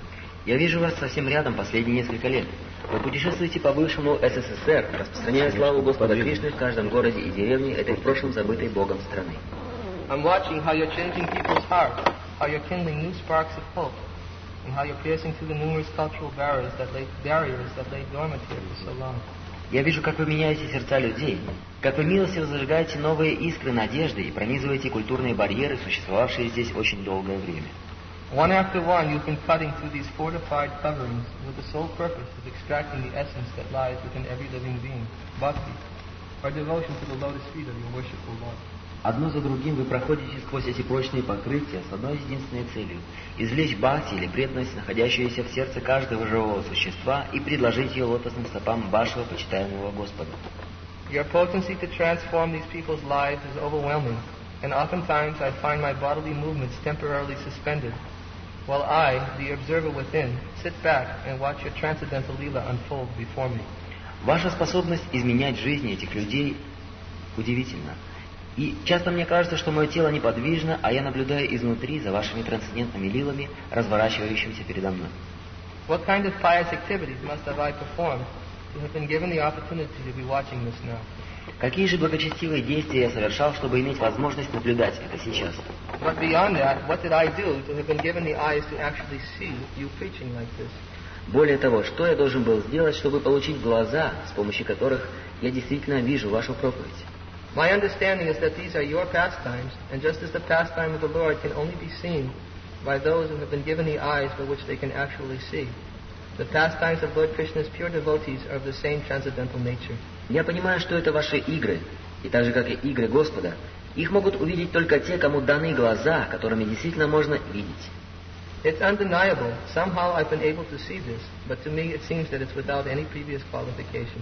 Я вижу вас совсем рядом последние несколько лет. Вы путешествуете по бывшему эс эс эс эр, распространяя славу Господа Кришны в каждом городе и деревне этой в прошлом забытой Богом страны. I'm watching how you're changing people's hearts, how you're kindling new sparks of hope, and how you're piercing through the numerous cultural barriers that lay, barriers that lay dormant here for so long. Я вижу, как вы меняете сердца людей, как вы милостиво зажигаете новые искры надежды и пронизываете культурные барьеры, существовавшие здесь очень долгое время. One after one, you've been cutting through these fortified coverings with the sole purpose of extracting the essence that lies within every living being, bhakti, or devotion to the lotus feet of your worshipful Lord. Одно за другим вы проходите сквозь эти прочные покрытия с одной единственной целью – извлечь бхакти или преданность, находящуюся в сердце каждого живого существа, и предложить ее лотосным стопам вашего почитаемого Господа. Your potency to transform these people's lives is overwhelming, and oftentimes I find my bodily movements temporarily suspended, while I, the observer within, sit back and watch your transcendental lila unfold before me. Ваша способность изменять жизни этих людей удивительна. И часто мне кажется, что мое тело неподвижно, а я наблюдаю изнутри за вашими трансцендентными лилами, разворачивающимися передо мной. What kind of pious activities must have I performed to have been given the opportunity to be watching this now? Какие же благочестивые действия я совершал, чтобы иметь возможность наблюдать это сейчас? But beyond that, what did I do to have been given the eyes to actually see you preaching like this? Более того, что я должен был сделать, чтобы получить глаза, с помощью которых я действительно вижу вашу проповедь? My understanding is that these are your pastimes, and just as the pastime of the Lord can only be seen by those who have been given the eyes by which they can actually see, the pastimes of Lord Krishna's pure devotees are of the same transcendental nature. Я понимаю, что это ваши игры, и так же, как и игры Господа, их могут увидеть только те, кому даны глаза, которыми действительно можно видеть. It's undeniable. Somehow I've been able to see this, but to me it seems that it's without any previous qualification.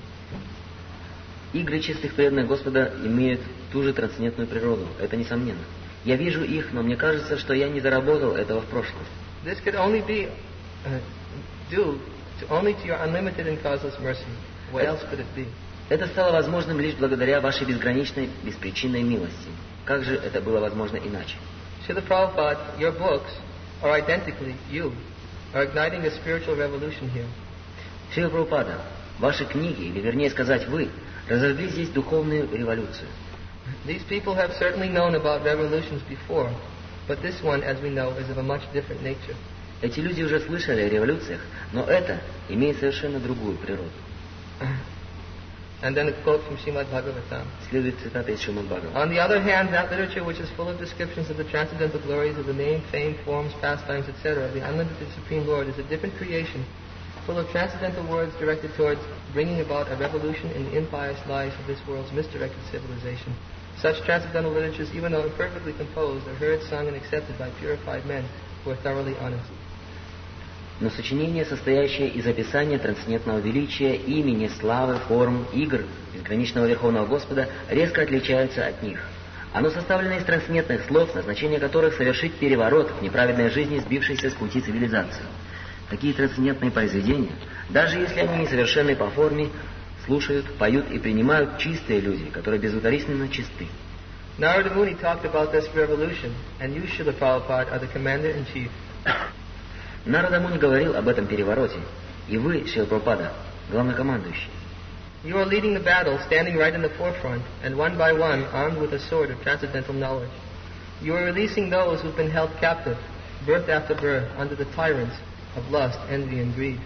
Игры чистых преданных Господа имеют ту же трансцендентную природу, это несомненно. Я вижу их, но мне кажется, что я не заработал этого в прошлом. This could only be uh, due to only to your unlimited and causeless mercy. What else could it be? Это стало возможным лишь благодаря вашей безграничной, беспричинной милости. Как же это было возможно иначе? Srila Prabhupada, your books are identically you, are igniting a spiritual revolution here. Шрила Прабхупада, ваши книги, или вернее сказать вы, разожгли здесь духовную революцию. These people have certainly known about revolutions before, but this one, as we know, is of a much different nature. Эти люди уже слышали о революциях, но это имеет совершенно другую природу. And then a quote from Srimad Bhagavatam. Следует цитата из Шримад Бхагаватам. On the other hand, that literature which is full of descriptions of the transcendental glories of the name, fame, forms, pastimes, et cetera, of the unlimited Supreme Lord is a different creation, full of transcendental words directed towards bringing about a revolution in the impious lives of this world's misdirected civilization. Such transcendental literatures, even though imperfectly composed, are heard, sung, and accepted by purified men who are thoroughly honest. Но сочинение, состоящее из описания трансцендентного величия, имени, славы, форм, игр безграничного Верховного Господа, резко отличается от них. Оно составлено из трансцендентных слов, назначение которых совершить переворот в неправедной жизни, сбившейся с пути цивилизации. Такие трансцендентные произведения, даже если они несовершенны по форме, слушают, поют и принимают чистые люди, которые безукоризненно чисты. Narada Muni talked about this revolution, and you, Srila Prabhupada, are the commander-in-chief. Нарада Муни говорил об этом перевороте, и вы, Шрила Прабхупада, главнокомандующий. You are leading the battle, standing right in the forefront, and one by one, armed with a sword of transcendental knowledge. You are releasing those who have been held captive, birth after birth, under the tyrants of lust, envy, and greed.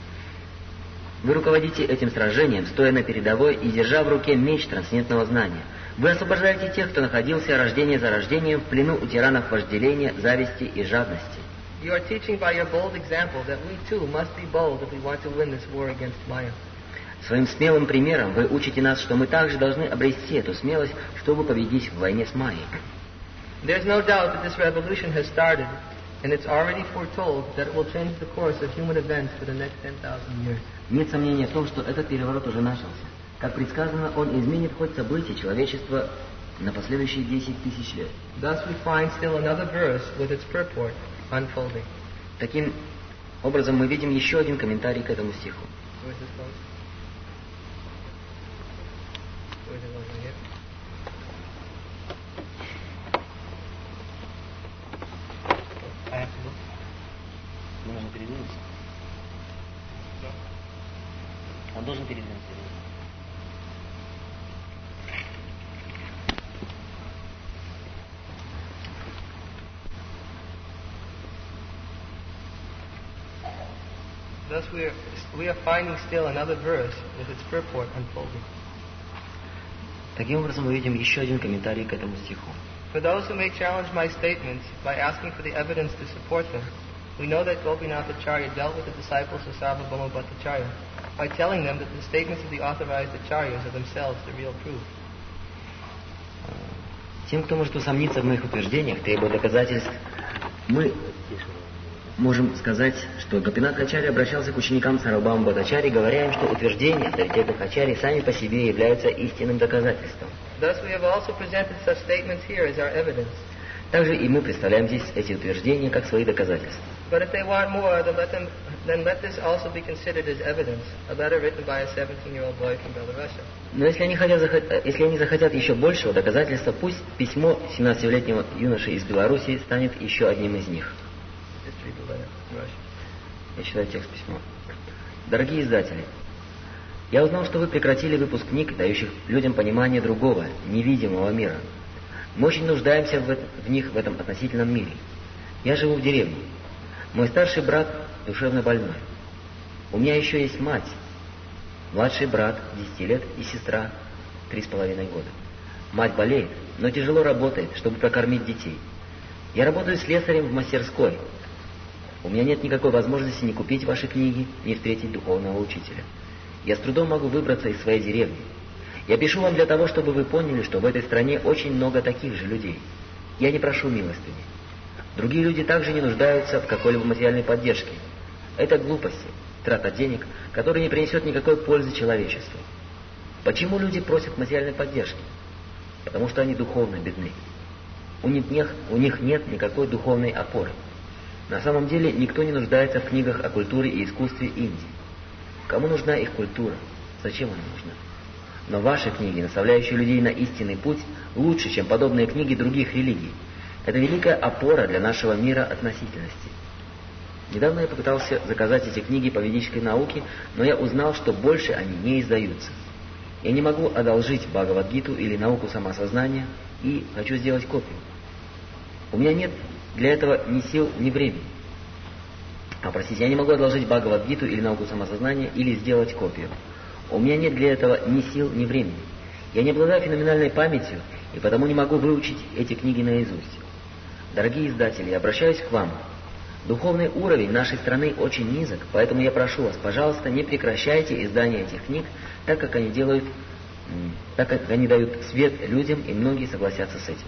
Вы руководите этим сражением, стоя на передовой и держа в руке меч трансцендентного знания. Вы освобождаете тех, кто находился рождение за рождением в плену у тиранов вожделения, зависти и жадности. You are teaching by your bold example that we too must be bold if we want to win this war against Maya. Своим смелым примером вы учите нас, что мы также должны обрести эту смелость, чтобы победить в войне с Майей. There's no doubt that this revolution has started, and it's already foretold that it will change the course of human events for the next ten thousand years. Нет сомнения в том, что этот переворот уже начался. Как предсказано, он изменит ход событий человечества на последующие десять тысяч лет. Thus we find still another verse with its purport unfolding. Таким образом, мы видим еще один комментарий к этому стиху. Where's this one? Where's it over here? I have to look. Нужно передвинуться. Он должен передвинуться. Thus we are, we are finding still another verse with its purport unfolding. Таким образом, мы видим еще один комментарий к этому стиху. For those who may challenge my statements by asking for the evidence to support them, we know that Gopinath Acharya dealt with the disciples of Sarvabhauma Bhattacharya by telling them that the statements of the authorized acharyas are themselves the real proof. Тем, кто может усомниться в моих утверждениях, требуя доказательств, мы можем сказать, что Гопинат Ачарья обращался к ученикам Сарвабхаума Бхаттачарьи, говоря им, что утверждения авторитетных ачарьи сами по себе являются истинным доказательством. Thus we have also presented such statements here as our evidence. Также и мы представляем здесь эти утверждения как свои доказательства. But if they want more, then let them, then let this also be considered as evidence, a letter written by a seventeen-year-old boy from Belarusia. Но если они, хотят, если они захотят еще большего доказательства, пусть письмо семнадцатилетнего юноши из Белоруссии станет еще одним из них. Я читаю текст письма. Дорогие издатели, я узнал, что вы прекратили выпуск книг, дающих людям понимание другого, невидимого мира. Мы очень нуждаемся в, это, в них в этом относительном мире. Я живу в деревне. Мой старший брат душевно больной. У меня еще есть мать, младший брат десяти лет и сестра три с половиной года. Мать болеет, но тяжело работает, чтобы прокормить детей. Я работаю слесарем в мастерской. У меня нет никакой возможности ни купить ваши книги, ни встретить духовного учителя. Я с трудом могу выбраться из своей деревни. Я пишу вам для того, чтобы вы поняли, что в этой стране очень много таких же людей. Я не прошу милостыни. Другие люди также не нуждаются в какой-либо материальной поддержке. Это глупости, трата денег, которые не принесет никакой пользы человечеству. Почему люди просят материальной поддержки? Потому что они духовно бедны. У них, нет, у них нет никакой духовной опоры. На самом деле никто не нуждается в книгах о культуре и искусстве Индии. Кому нужна их культура? Зачем она нужна? Но ваши книги, наставляющие людей на истинный путь, лучше, чем подобные книги других религий. Это великая опора для нашего мира относительности. Недавно я попытался заказать эти книги по ведической науке, но я узнал, что больше они не издаются. Я не могу одолжить Бхагавад-гиту или науку самосознания и хочу сделать копию. У меня нет для этого ни сил, ни времени. А, простите, я не могу одолжить Бхагавад-гиту или науку самосознания или сделать копию. У меня нет для этого ни сил, ни времени. Я не обладаю феноменальной памятью и потому не могу выучить эти книги наизусть. Дорогие издатели, я обращаюсь к вам. Духовный уровень нашей страны очень низок, поэтому я прошу вас, пожалуйста, не прекращайте издание этих книг, так как они делают, так как они дают свет людям, и многие согласятся с этим.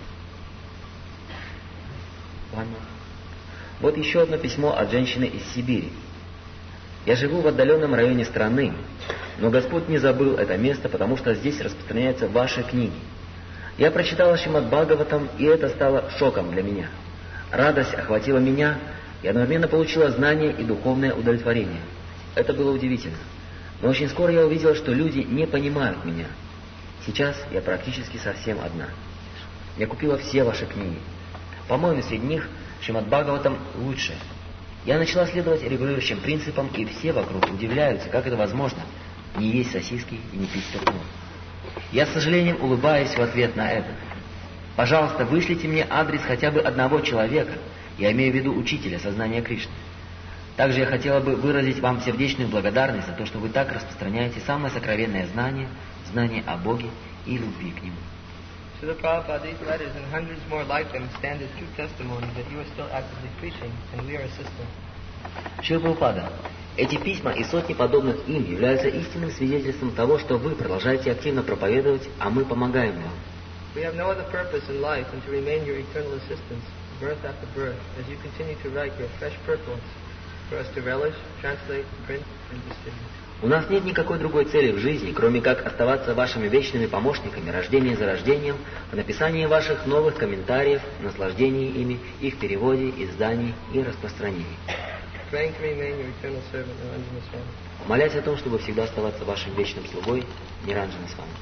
Ладно. Вот еще одно письмо от женщины из Сибири. Я живу в отдаленном районе страны, но Господь не забыл это место, потому что здесь распространяются ваши книги. Я прочитала Шримад Бхагаватам, и это стало шоком для меня. Радость охватила меня, и одновременно получила знание и духовное удовлетворение. Это было удивительно. Но очень скоро я увидела, что люди не понимают меня. Сейчас я практически совсем одна. Я купила все ваши книги. По-моему, среди них Шримад Бхагаватам лучше. Я начала следовать регулирующим принципам, и все вокруг удивляются, как это возможно не есть сосиски и не пить спиртное. Я с сожалением улыбаюсь в ответ на это. Пожалуйста, вышлите мне адрес хотя бы одного человека, я имею в виду учителя сознания Кришны. Также я хотела бы выразить вам сердечную благодарность за то, что вы так распространяете самое сокровенное знание, знание о Боге и любви к Нему. Srila Prabhupada, these letters and hundreds more like them stand as true testimony that you are still actively preaching, and we are assisting. Шрила Прабхупада, эти письма и сотни подобных им являются истинным свидетельством того, что вы продолжаете активно проповедовать, а мы помогаем вам. We have no other purpose in life than to remain your eternal assistants, birth after birth, as you continue to write your fresh purports for us to relish, translate, print, and distribute. У нас нет никакой другой цели в жизни, кроме как оставаться вашими вечными помощниками, рождение за рождением, в написании ваших новых комментариев, наслаждении ими, их переводе, издании и распространении. Praying to remain your eternal servant, Niranjana Swami. Молясь о том, чтобы всегда оставаться вашим вечным слугой, Ниранджана Свами.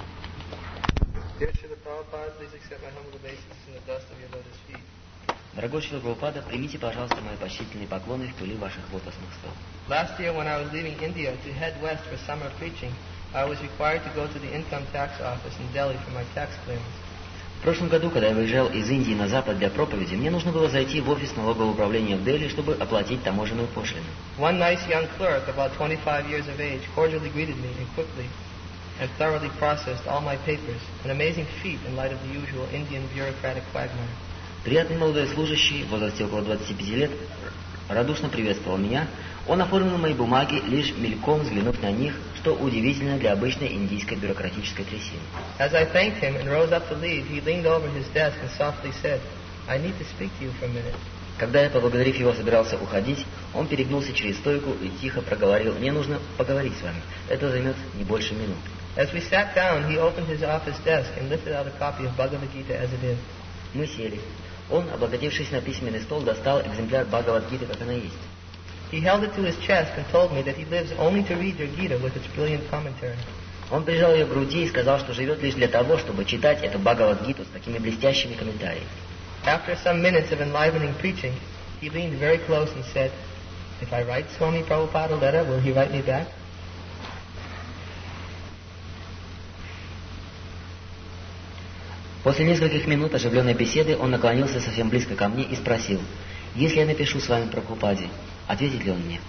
Dear Srila Prabhupada, please accept my humble obeisance in the dust of your lotus feet. Дорогой Шрила Прабхупада, примите, пожалуйста, мои почтительные поклоны в пыли ваших лотосных стоп. Last year, when I was leaving India to head west for summer preaching, I was required to go to the income tax office in Delhi for my tax clearance. В прошлом году, когда я выезжал из Индии на запад для проповеди, мне нужно было зайти в офис налогового управления в Дели, чтобы оплатить таможенную пошлину. One nice young clerk, about twenty-five years of age, cordially greeted me and quickly and thoroughly processed all my papers, an amazing feat in light of the usual Indian bureaucratic quagmire. Приятный молодой служащий, в возрасте около двадцати пяти лет, радушно приветствовал меня. Он оформил мои бумаги, лишь мельком взглянув на них, что удивительно для обычной индийской бюрократической трясины. As I thanked him and rose up to leave, he leaned over his desk and softly said, "I need to speak to you for a minute." Когда я, поблагодарив его, собирался уходить, он перегнулся через стойку и тихо проговорил: «Мне нужно поговорить с вами. Это займет не больше минут». As we sat down, he opened his office desk and lifted out a copy of Bhagavad Gita as it is. Мы сели. Он, облокотившись на письменный стол, достал экземпляр Бхагавад-гиты, как она есть. He held it to his chest and told me that he lives only to read your Gita with its brilliant commentary. Он прижал ее к груди и сказал, что живет лишь для того, чтобы читать эту Бхагавад-гиту с такими блестящими комментариями. After some minutes of enlivening preaching, he leaned very close and said, "If I write Swami Prabhupada a letter, will he write me back?" После нескольких минут оживленной беседы он наклонился совсем близко ко мне и спросил: «Если я напишу с вами Прабхупаде, ответит ли он мне?»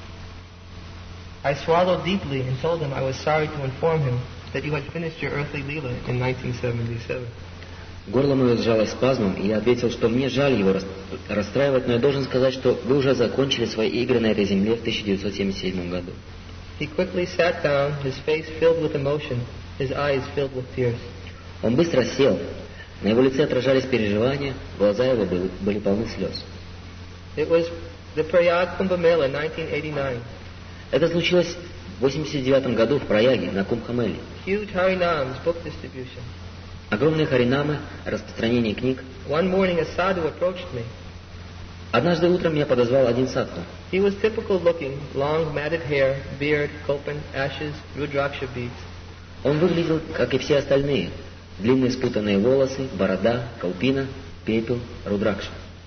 I swallowed deeply and told him I was sorry to inform him that you had finished your earthly leela in nineteen seventy-seven. Горло мое сжалось спазмом, и я ответил, что мне жаль его расстраивать, но я должен сказать, что вы уже закончили свои игры на этой земле в тысяча девятьсот семьдесят седьмом году. He quickly sat down, his face filled with emotion, his eyes filled with tears. Он быстро сел. На его лице отражались переживания, глаза его были, были полны слез. It was the Prayag Kumbh Mela nineteen eighty-nine. Это случилось в восемьдесят девятом году в Праяге, на Кумбхамеле. Huge Harinams, book distribution. Огромные харинамы, распространение книг. One morning a sadhu approached me. Однажды утром меня подозвал один садху. He was typical looking, long matted hair, beard, kopan, ashes, rudraksha beads. Он выглядел, как и все остальные. Длинные спутанные волосы, борода, калпина, пепел, рудракша.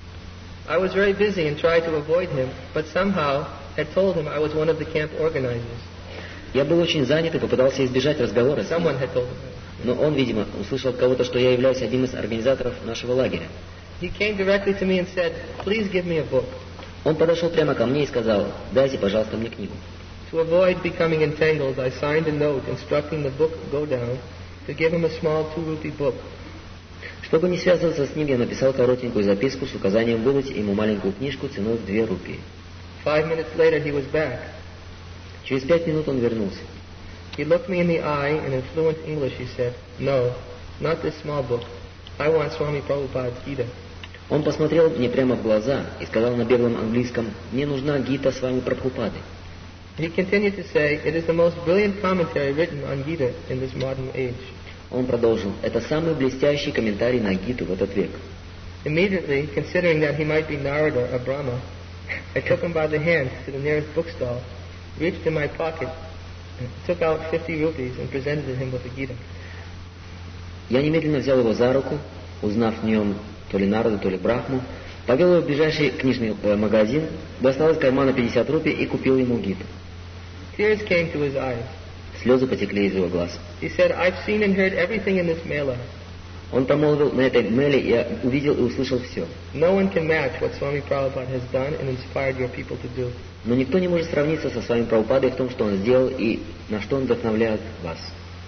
I was very busy and tried to avoid him, but somehow had told him I was one of the camp organizers. Я был очень занят и попытался избежать разговора с ним. Someone had told him. Но он, видимо, услышал от кого-то, что я являюсь одним из организаторов нашего лагеря. He came directly to me and said, "Please give me a book." Он подошел прямо ко мне и сказал: «Дайте, пожалуйста, мне книгу». To avoid becoming entangled, I signed a note instructing the book go down to give him a small two-rupee book. Чтобы не связываться с ним, я написал коротенькую записку с указанием выдать ему маленькую книжку ценой в две рупии. Five minutes later, he was back. Через пять минут он вернулся. He looked me in the eye and in fluent English he said, "No, not this small book. I want Swami Prabhupada's Gita." Он посмотрел мне прямо в глаза и сказал на беглом английском: «Мне нужна Гита с вами Прабхупады». He continued to say, "It is the most brilliant commentary written on Gita in this modern age." Он продолжил: «Это самый блестящий комментарий на Гиту в этот век». Immediately, considering that he might be Narada or Brahma, I took him by the hand to the nearest bookstall, reached in my pocket, took out fifty rupees and presented him with the Gita. Я немедленно взял его за руку, узнав в нем то ли Нараду, то ли Брахму, повел его в ближайший книжный э, магазин, достал из кармана пятьдесят рупий и купил ему Гиту. Tears came to his eyes. Слезы потекли из его глаз. He said, "I've seen and heard everything in this mela. Он промолвил: «На этой меле я увидел и услышал все. No one can match what Swami Prabhupada has done and inspired your people to do." Но никто не может сравниться со своим Прабхупадой в том, что он сделал и на что он вдохновляет вас.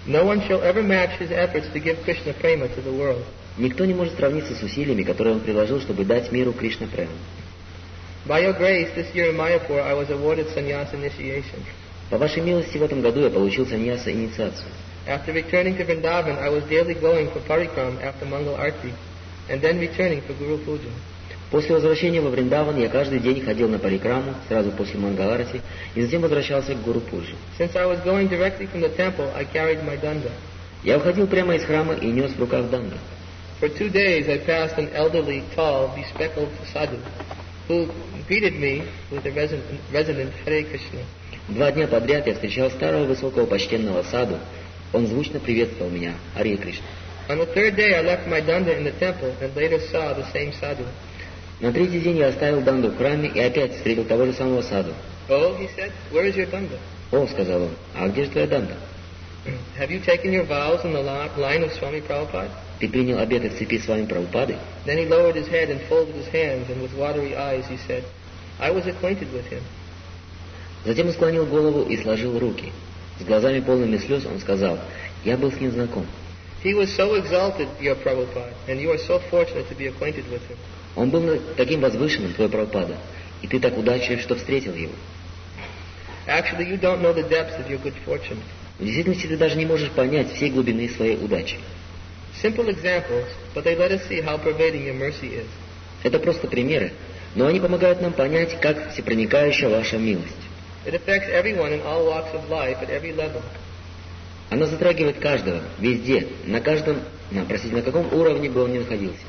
No one shall ever match his efforts to give Krishna prema to the world. Никто не может сравниться с усилиями, которые он приложил, чтобы дать миру Кришна прему. By your grace, this year in Mayapur, I was awarded sannyasa initiation. По вашей милости в этом году я получил саньяса инициацию. After returning to Vrindavan, I was daily going for parikram after Mangal Arti, and then returning for Guru Puja. После возвращения во Вриндаван я каждый день ходил на парикраму, сразу после Мангаларати, и затем возвращался к Гуру Пуджи. Since I was going directly from the temple, I carried my danda. Я уходил прямо из храма и нес в руках данда. For two days, I passed an elderly, tall, bespectacled sadhu, who greeted me with a resonant, resonant Hare Krishna. Два дня подряд я встречал старого высокого почтенного саду. Он звучно приветствовал меня, Харе Кришна. On the third day, I left my danda in the temple and later saw the same sadhu. На третий день я оставил данду в храме и опять встретил того же самого саду. Oh, he said, where is your danda? О, сказал он, а где же твоя данда? Have you taken your vows in the line of Swami Prabhupada? Ты принял обеты в цепи с вами Прабхупады? Then he lowered his head and folded his hands, and with watery eyes he said, I was acquainted with him. Затем он склонил голову и сложил руки. С глазами полными слез он сказал, я был с ним знаком. He was so exalted, your Prabhupada, and you are so fortunate to be acquainted with him. Он был таким возвышенным, твой Прабхупада, и ты так удачлив, что встретил его. Actually, you don't know the depths of your good fortune. В действительности ты даже не можешь понять всей глубины своей удачи. Simple examples, but they let us see how pervading your mercy is. Это просто примеры, но они помогают нам понять, как всепроникающая ваша милость. It affects everyone in all walks of life at every level. Она затрагивает каждого, везде, на каждом, на, простите, на каком уровне бы он ни находился.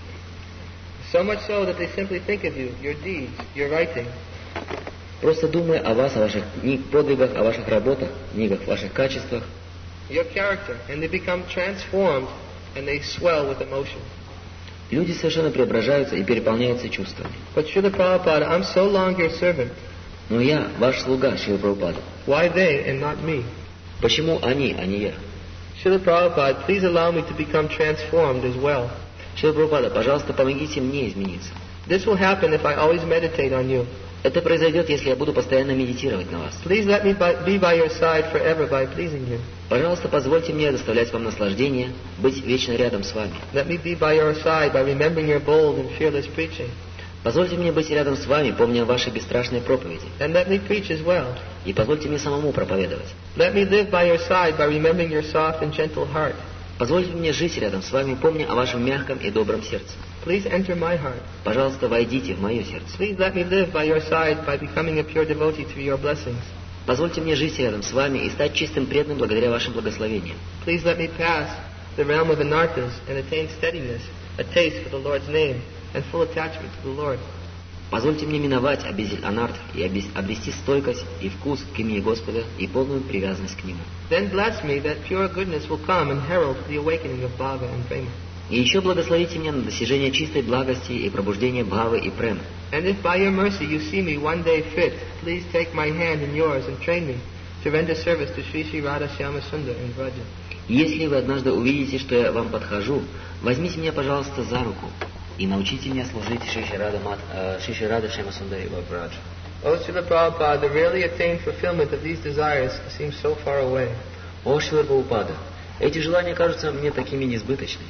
So much so that they simply think of you, your deeds, your writing. Просто думая о вас, о ваших подвигах, о ваших работах, книгах, ваших качествах. Your character, and they become transformed, and they swell with emotion. Люди совершенно преображаются и переполняются чувствами. But Srila Prabhupada, I'm so long your servant. Но я ваш слуга, Шрила Прабхупада. Why they and not me? Почему они, а не я? Srila Prabhupada, please allow me to become transformed as well. Шрила Прабхупада, пожалуйста, помогите мне измениться. This will happen if I always meditate on you. Это произойдет, если я буду постоянно медитировать на вас. Please let me be by your side forever by pleasing you. Пожалуйста, позвольте мне доставлять вам наслаждение, быть вечно рядом с вами. Let me be by your side by remembering your bold and fearless preaching. Позвольте мне быть рядом с вами, помня ваши бесстрашные проповеди. And let me preach as well. И позвольте мне самому проповедовать. Let me live by your side by remembering your soft and gentle heart. Позвольте мне жить рядом с вами, помня о вашем мягком и добром сердце. Please enter my heart. Пожалуйста, войдите в мое сердце. Please let me live by your side by becoming a pure devotee through your blessings. Позвольте мне жить рядом с вами и стать чистым преданным благодаря вашим благословениям. Please let me pass the realm of anarthas and attain steadiness, a taste for the Lord's name, and full attachment to the Lord. Позвольте мне миновать обитель анартх и обрести стойкость и вкус к имени Господа и полную привязанность к Нему. Then bless me that pure goodness will come and herald the awakening of bhava and prema. И еще благословите меня на достижение чистой благости и пробуждение бхавы и премы. And if by your mercy you see me one day fit, please take my hand in yours and train me to render service to Sri Sri Radha Shyama Sundar in Vraja. Если вы однажды увидите, что я вам подхожу, возьмите меня, пожалуйста, за руку и научите меня служить Шри Шри Радha Shyama Sundari в Vraja. O Srila Prabhupada, the rarely attained fulfillment of these desires seems so far away. О, Шрила Прабхупада, эти желания кажутся мне такими несбыточными.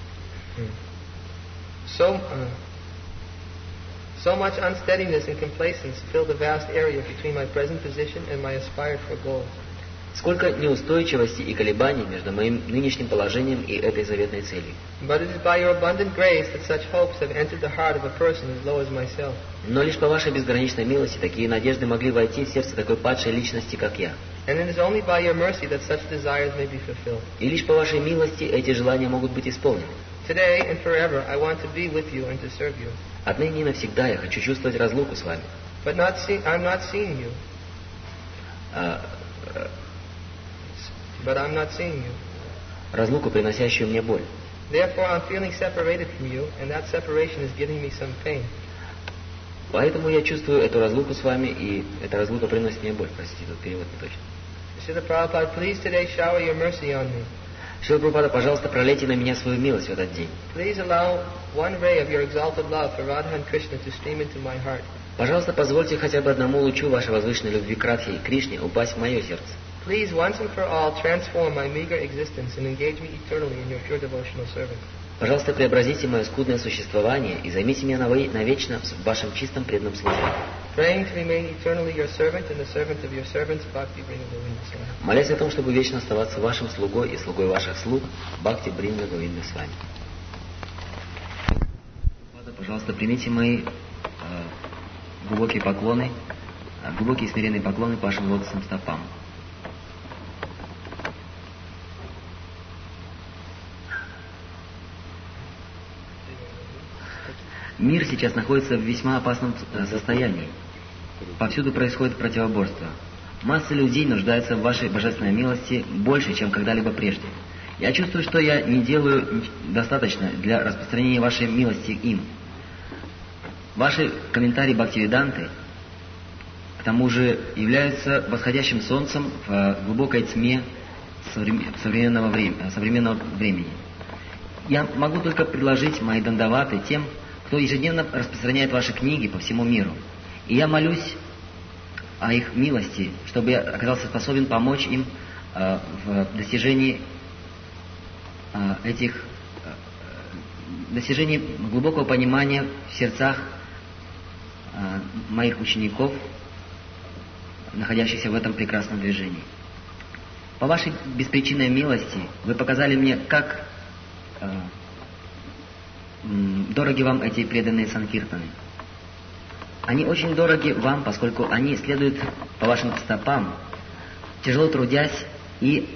So, uh, so much unsteadiness and complacence fill the vast area between my present position and my aspired for goal. Сколько неустойчивости и колебаний между моим нынешним положением и этой заветной целью. But it is by your abundant grace that such hopes have entered the heart of a person as low as myself. Но лишь по вашей безграничной милости такие надежды могли войти в сердце такой падшей личности, как я. And it is only by your mercy that such desires may be fulfilled. И лишь по вашей милости эти желания могут быть исполнены. Today and forever I want to be with you and to serve you. Отныне и навсегда я хочу чувствовать разлуку с вами. But not see, I'm not seeing you. А, But I'm not seeing you. разлуку, приносящую мне боль. Therefore I'm feeling separated from you, and that separation is giving me some pain. Поэтому я чувствую эту разлуку с вами, и эта разлука приносит мне боль. Простите, тут перевод не точно. Srila Prabhupada, please today shower your mercy on me. Шрила Прабхупада, пожалуйста, пролейте на меня свою милость в этот день. Please allow one ray of your exalted love for Radha and Krishna to stream into my heart. Пожалуйста, позвольте хотя бы одному лучу вашей возвышенной любви к Радхе и Кришне упасть в мое сердце. Please, once and for all, transform my meager existence and engage me eternally in your pure devotional service. Пожалуйста, преобразите мое скудное существование и займите меня наве- навечно в вашем чистом преданном служении. Praying to remain eternally your servant and the servant of your servants, Bhakti Vrinda Govinda Swami. Молясь о том, чтобы вечно оставаться вашим слугой и слугой ваших слуг, Бхакти Бринда Говинда с вами. Пожалуйста, примите мои э, глубокие поклоны, э, глубокие смиренные поклоны по вашим лотосным стопам. Мир сейчас находится в весьма опасном состоянии. Повсюду происходит противоборство. Масса людей нуждается в вашей божественной милости больше, чем когда-либо прежде. Я чувствую, что я не делаю достаточно для распространения вашей милости им. Ваши комментарии Бхактивиданты, к тому же, являются восходящим солнцем в глубокой тьме современного времени. современного времени. Я могу только предложить мои дандаваты тем, кто ежедневно распространяет ваши книги по всему миру. И я молюсь о их милости, чтобы я оказался способен помочь им э, в достижении э, этих э, достижении глубокого понимания в сердцах э, моих учеников, находящихся в этом прекрасном движении. По вашей беспричинной милости вы показали мне, как э, дороги вам эти преданные санкиртаны. Они очень дороги вам, поскольку они следуют по вашим стопам, тяжело трудясь и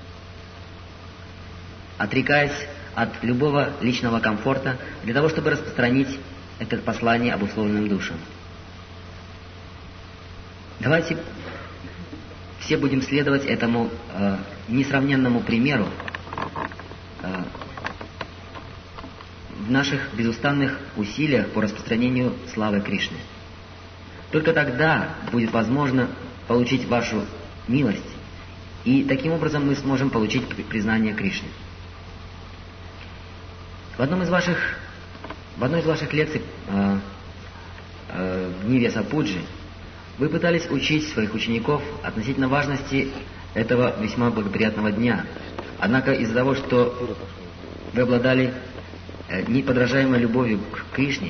отрекаясь от любого личного комфорта для того, чтобы распространить это послание обусловленным душам. Давайте все будем следовать этому э, несравненному примеру э, в наших безустанных усилиях по распространению славы Кришны. Только тогда будет возможно получить вашу милость, и таким образом мы сможем получить признание Кришны. В одном из ваших, в одной из ваших лекций э, э, в Дни Вьясапуджи вы пытались учить своих учеников относительно важности этого весьма благоприятного дня. Однако из-за того, что вы обладали неподражаемой любовью к Кришне,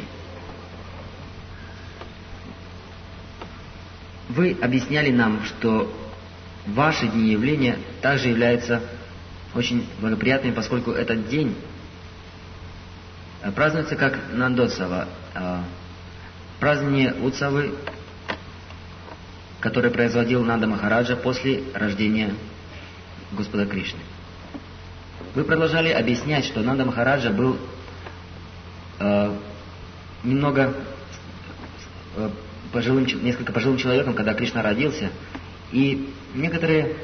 вы объясняли нам, что ваши дни явления также являются очень благоприятными, поскольку этот день празднуется как Нандотсава, празднование Утсавы, который производил Нанда Махараджа после рождения Господа Кришны. Вы продолжали объяснять, что Нанда Махараджа был э, немного э, пожилым, несколько пожилым человеком, когда Кришна родился, и некоторые...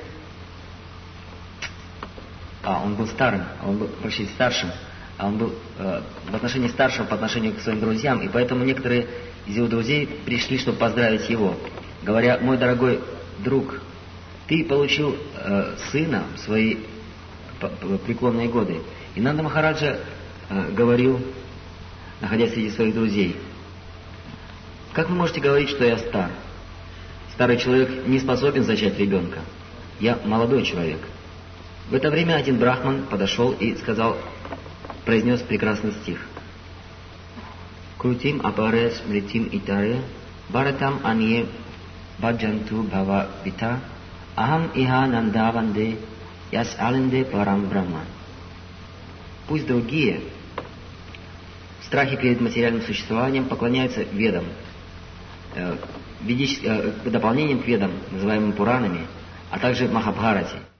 А, он был старым, он был почти старшим, а он был э, в отношении старшего по отношению к своим друзьям, и поэтому некоторые из его друзей пришли, чтобы поздравить его, говоря: мой дорогой друг, ты получил э, сына в свои преклонные годы. И Нанда Махараджа э, говорил, находясь среди своих друзей: как вы можете говорить, что я стар? Старый человек не способен зачать ребенка. Я молодой человек. В это время один брахман подошел и сказал, произнес прекрасный стих. Крутим апарес мритим итаре баратам анье баджанту бхава вита ахам иха нандаванде яс аленде парам брахма. Пусть другие в страхе перед материальным существованием поклоняются ведам, э, ведическим, э, дополнением к ведам, называемым Пуранами, а также Махабхарате.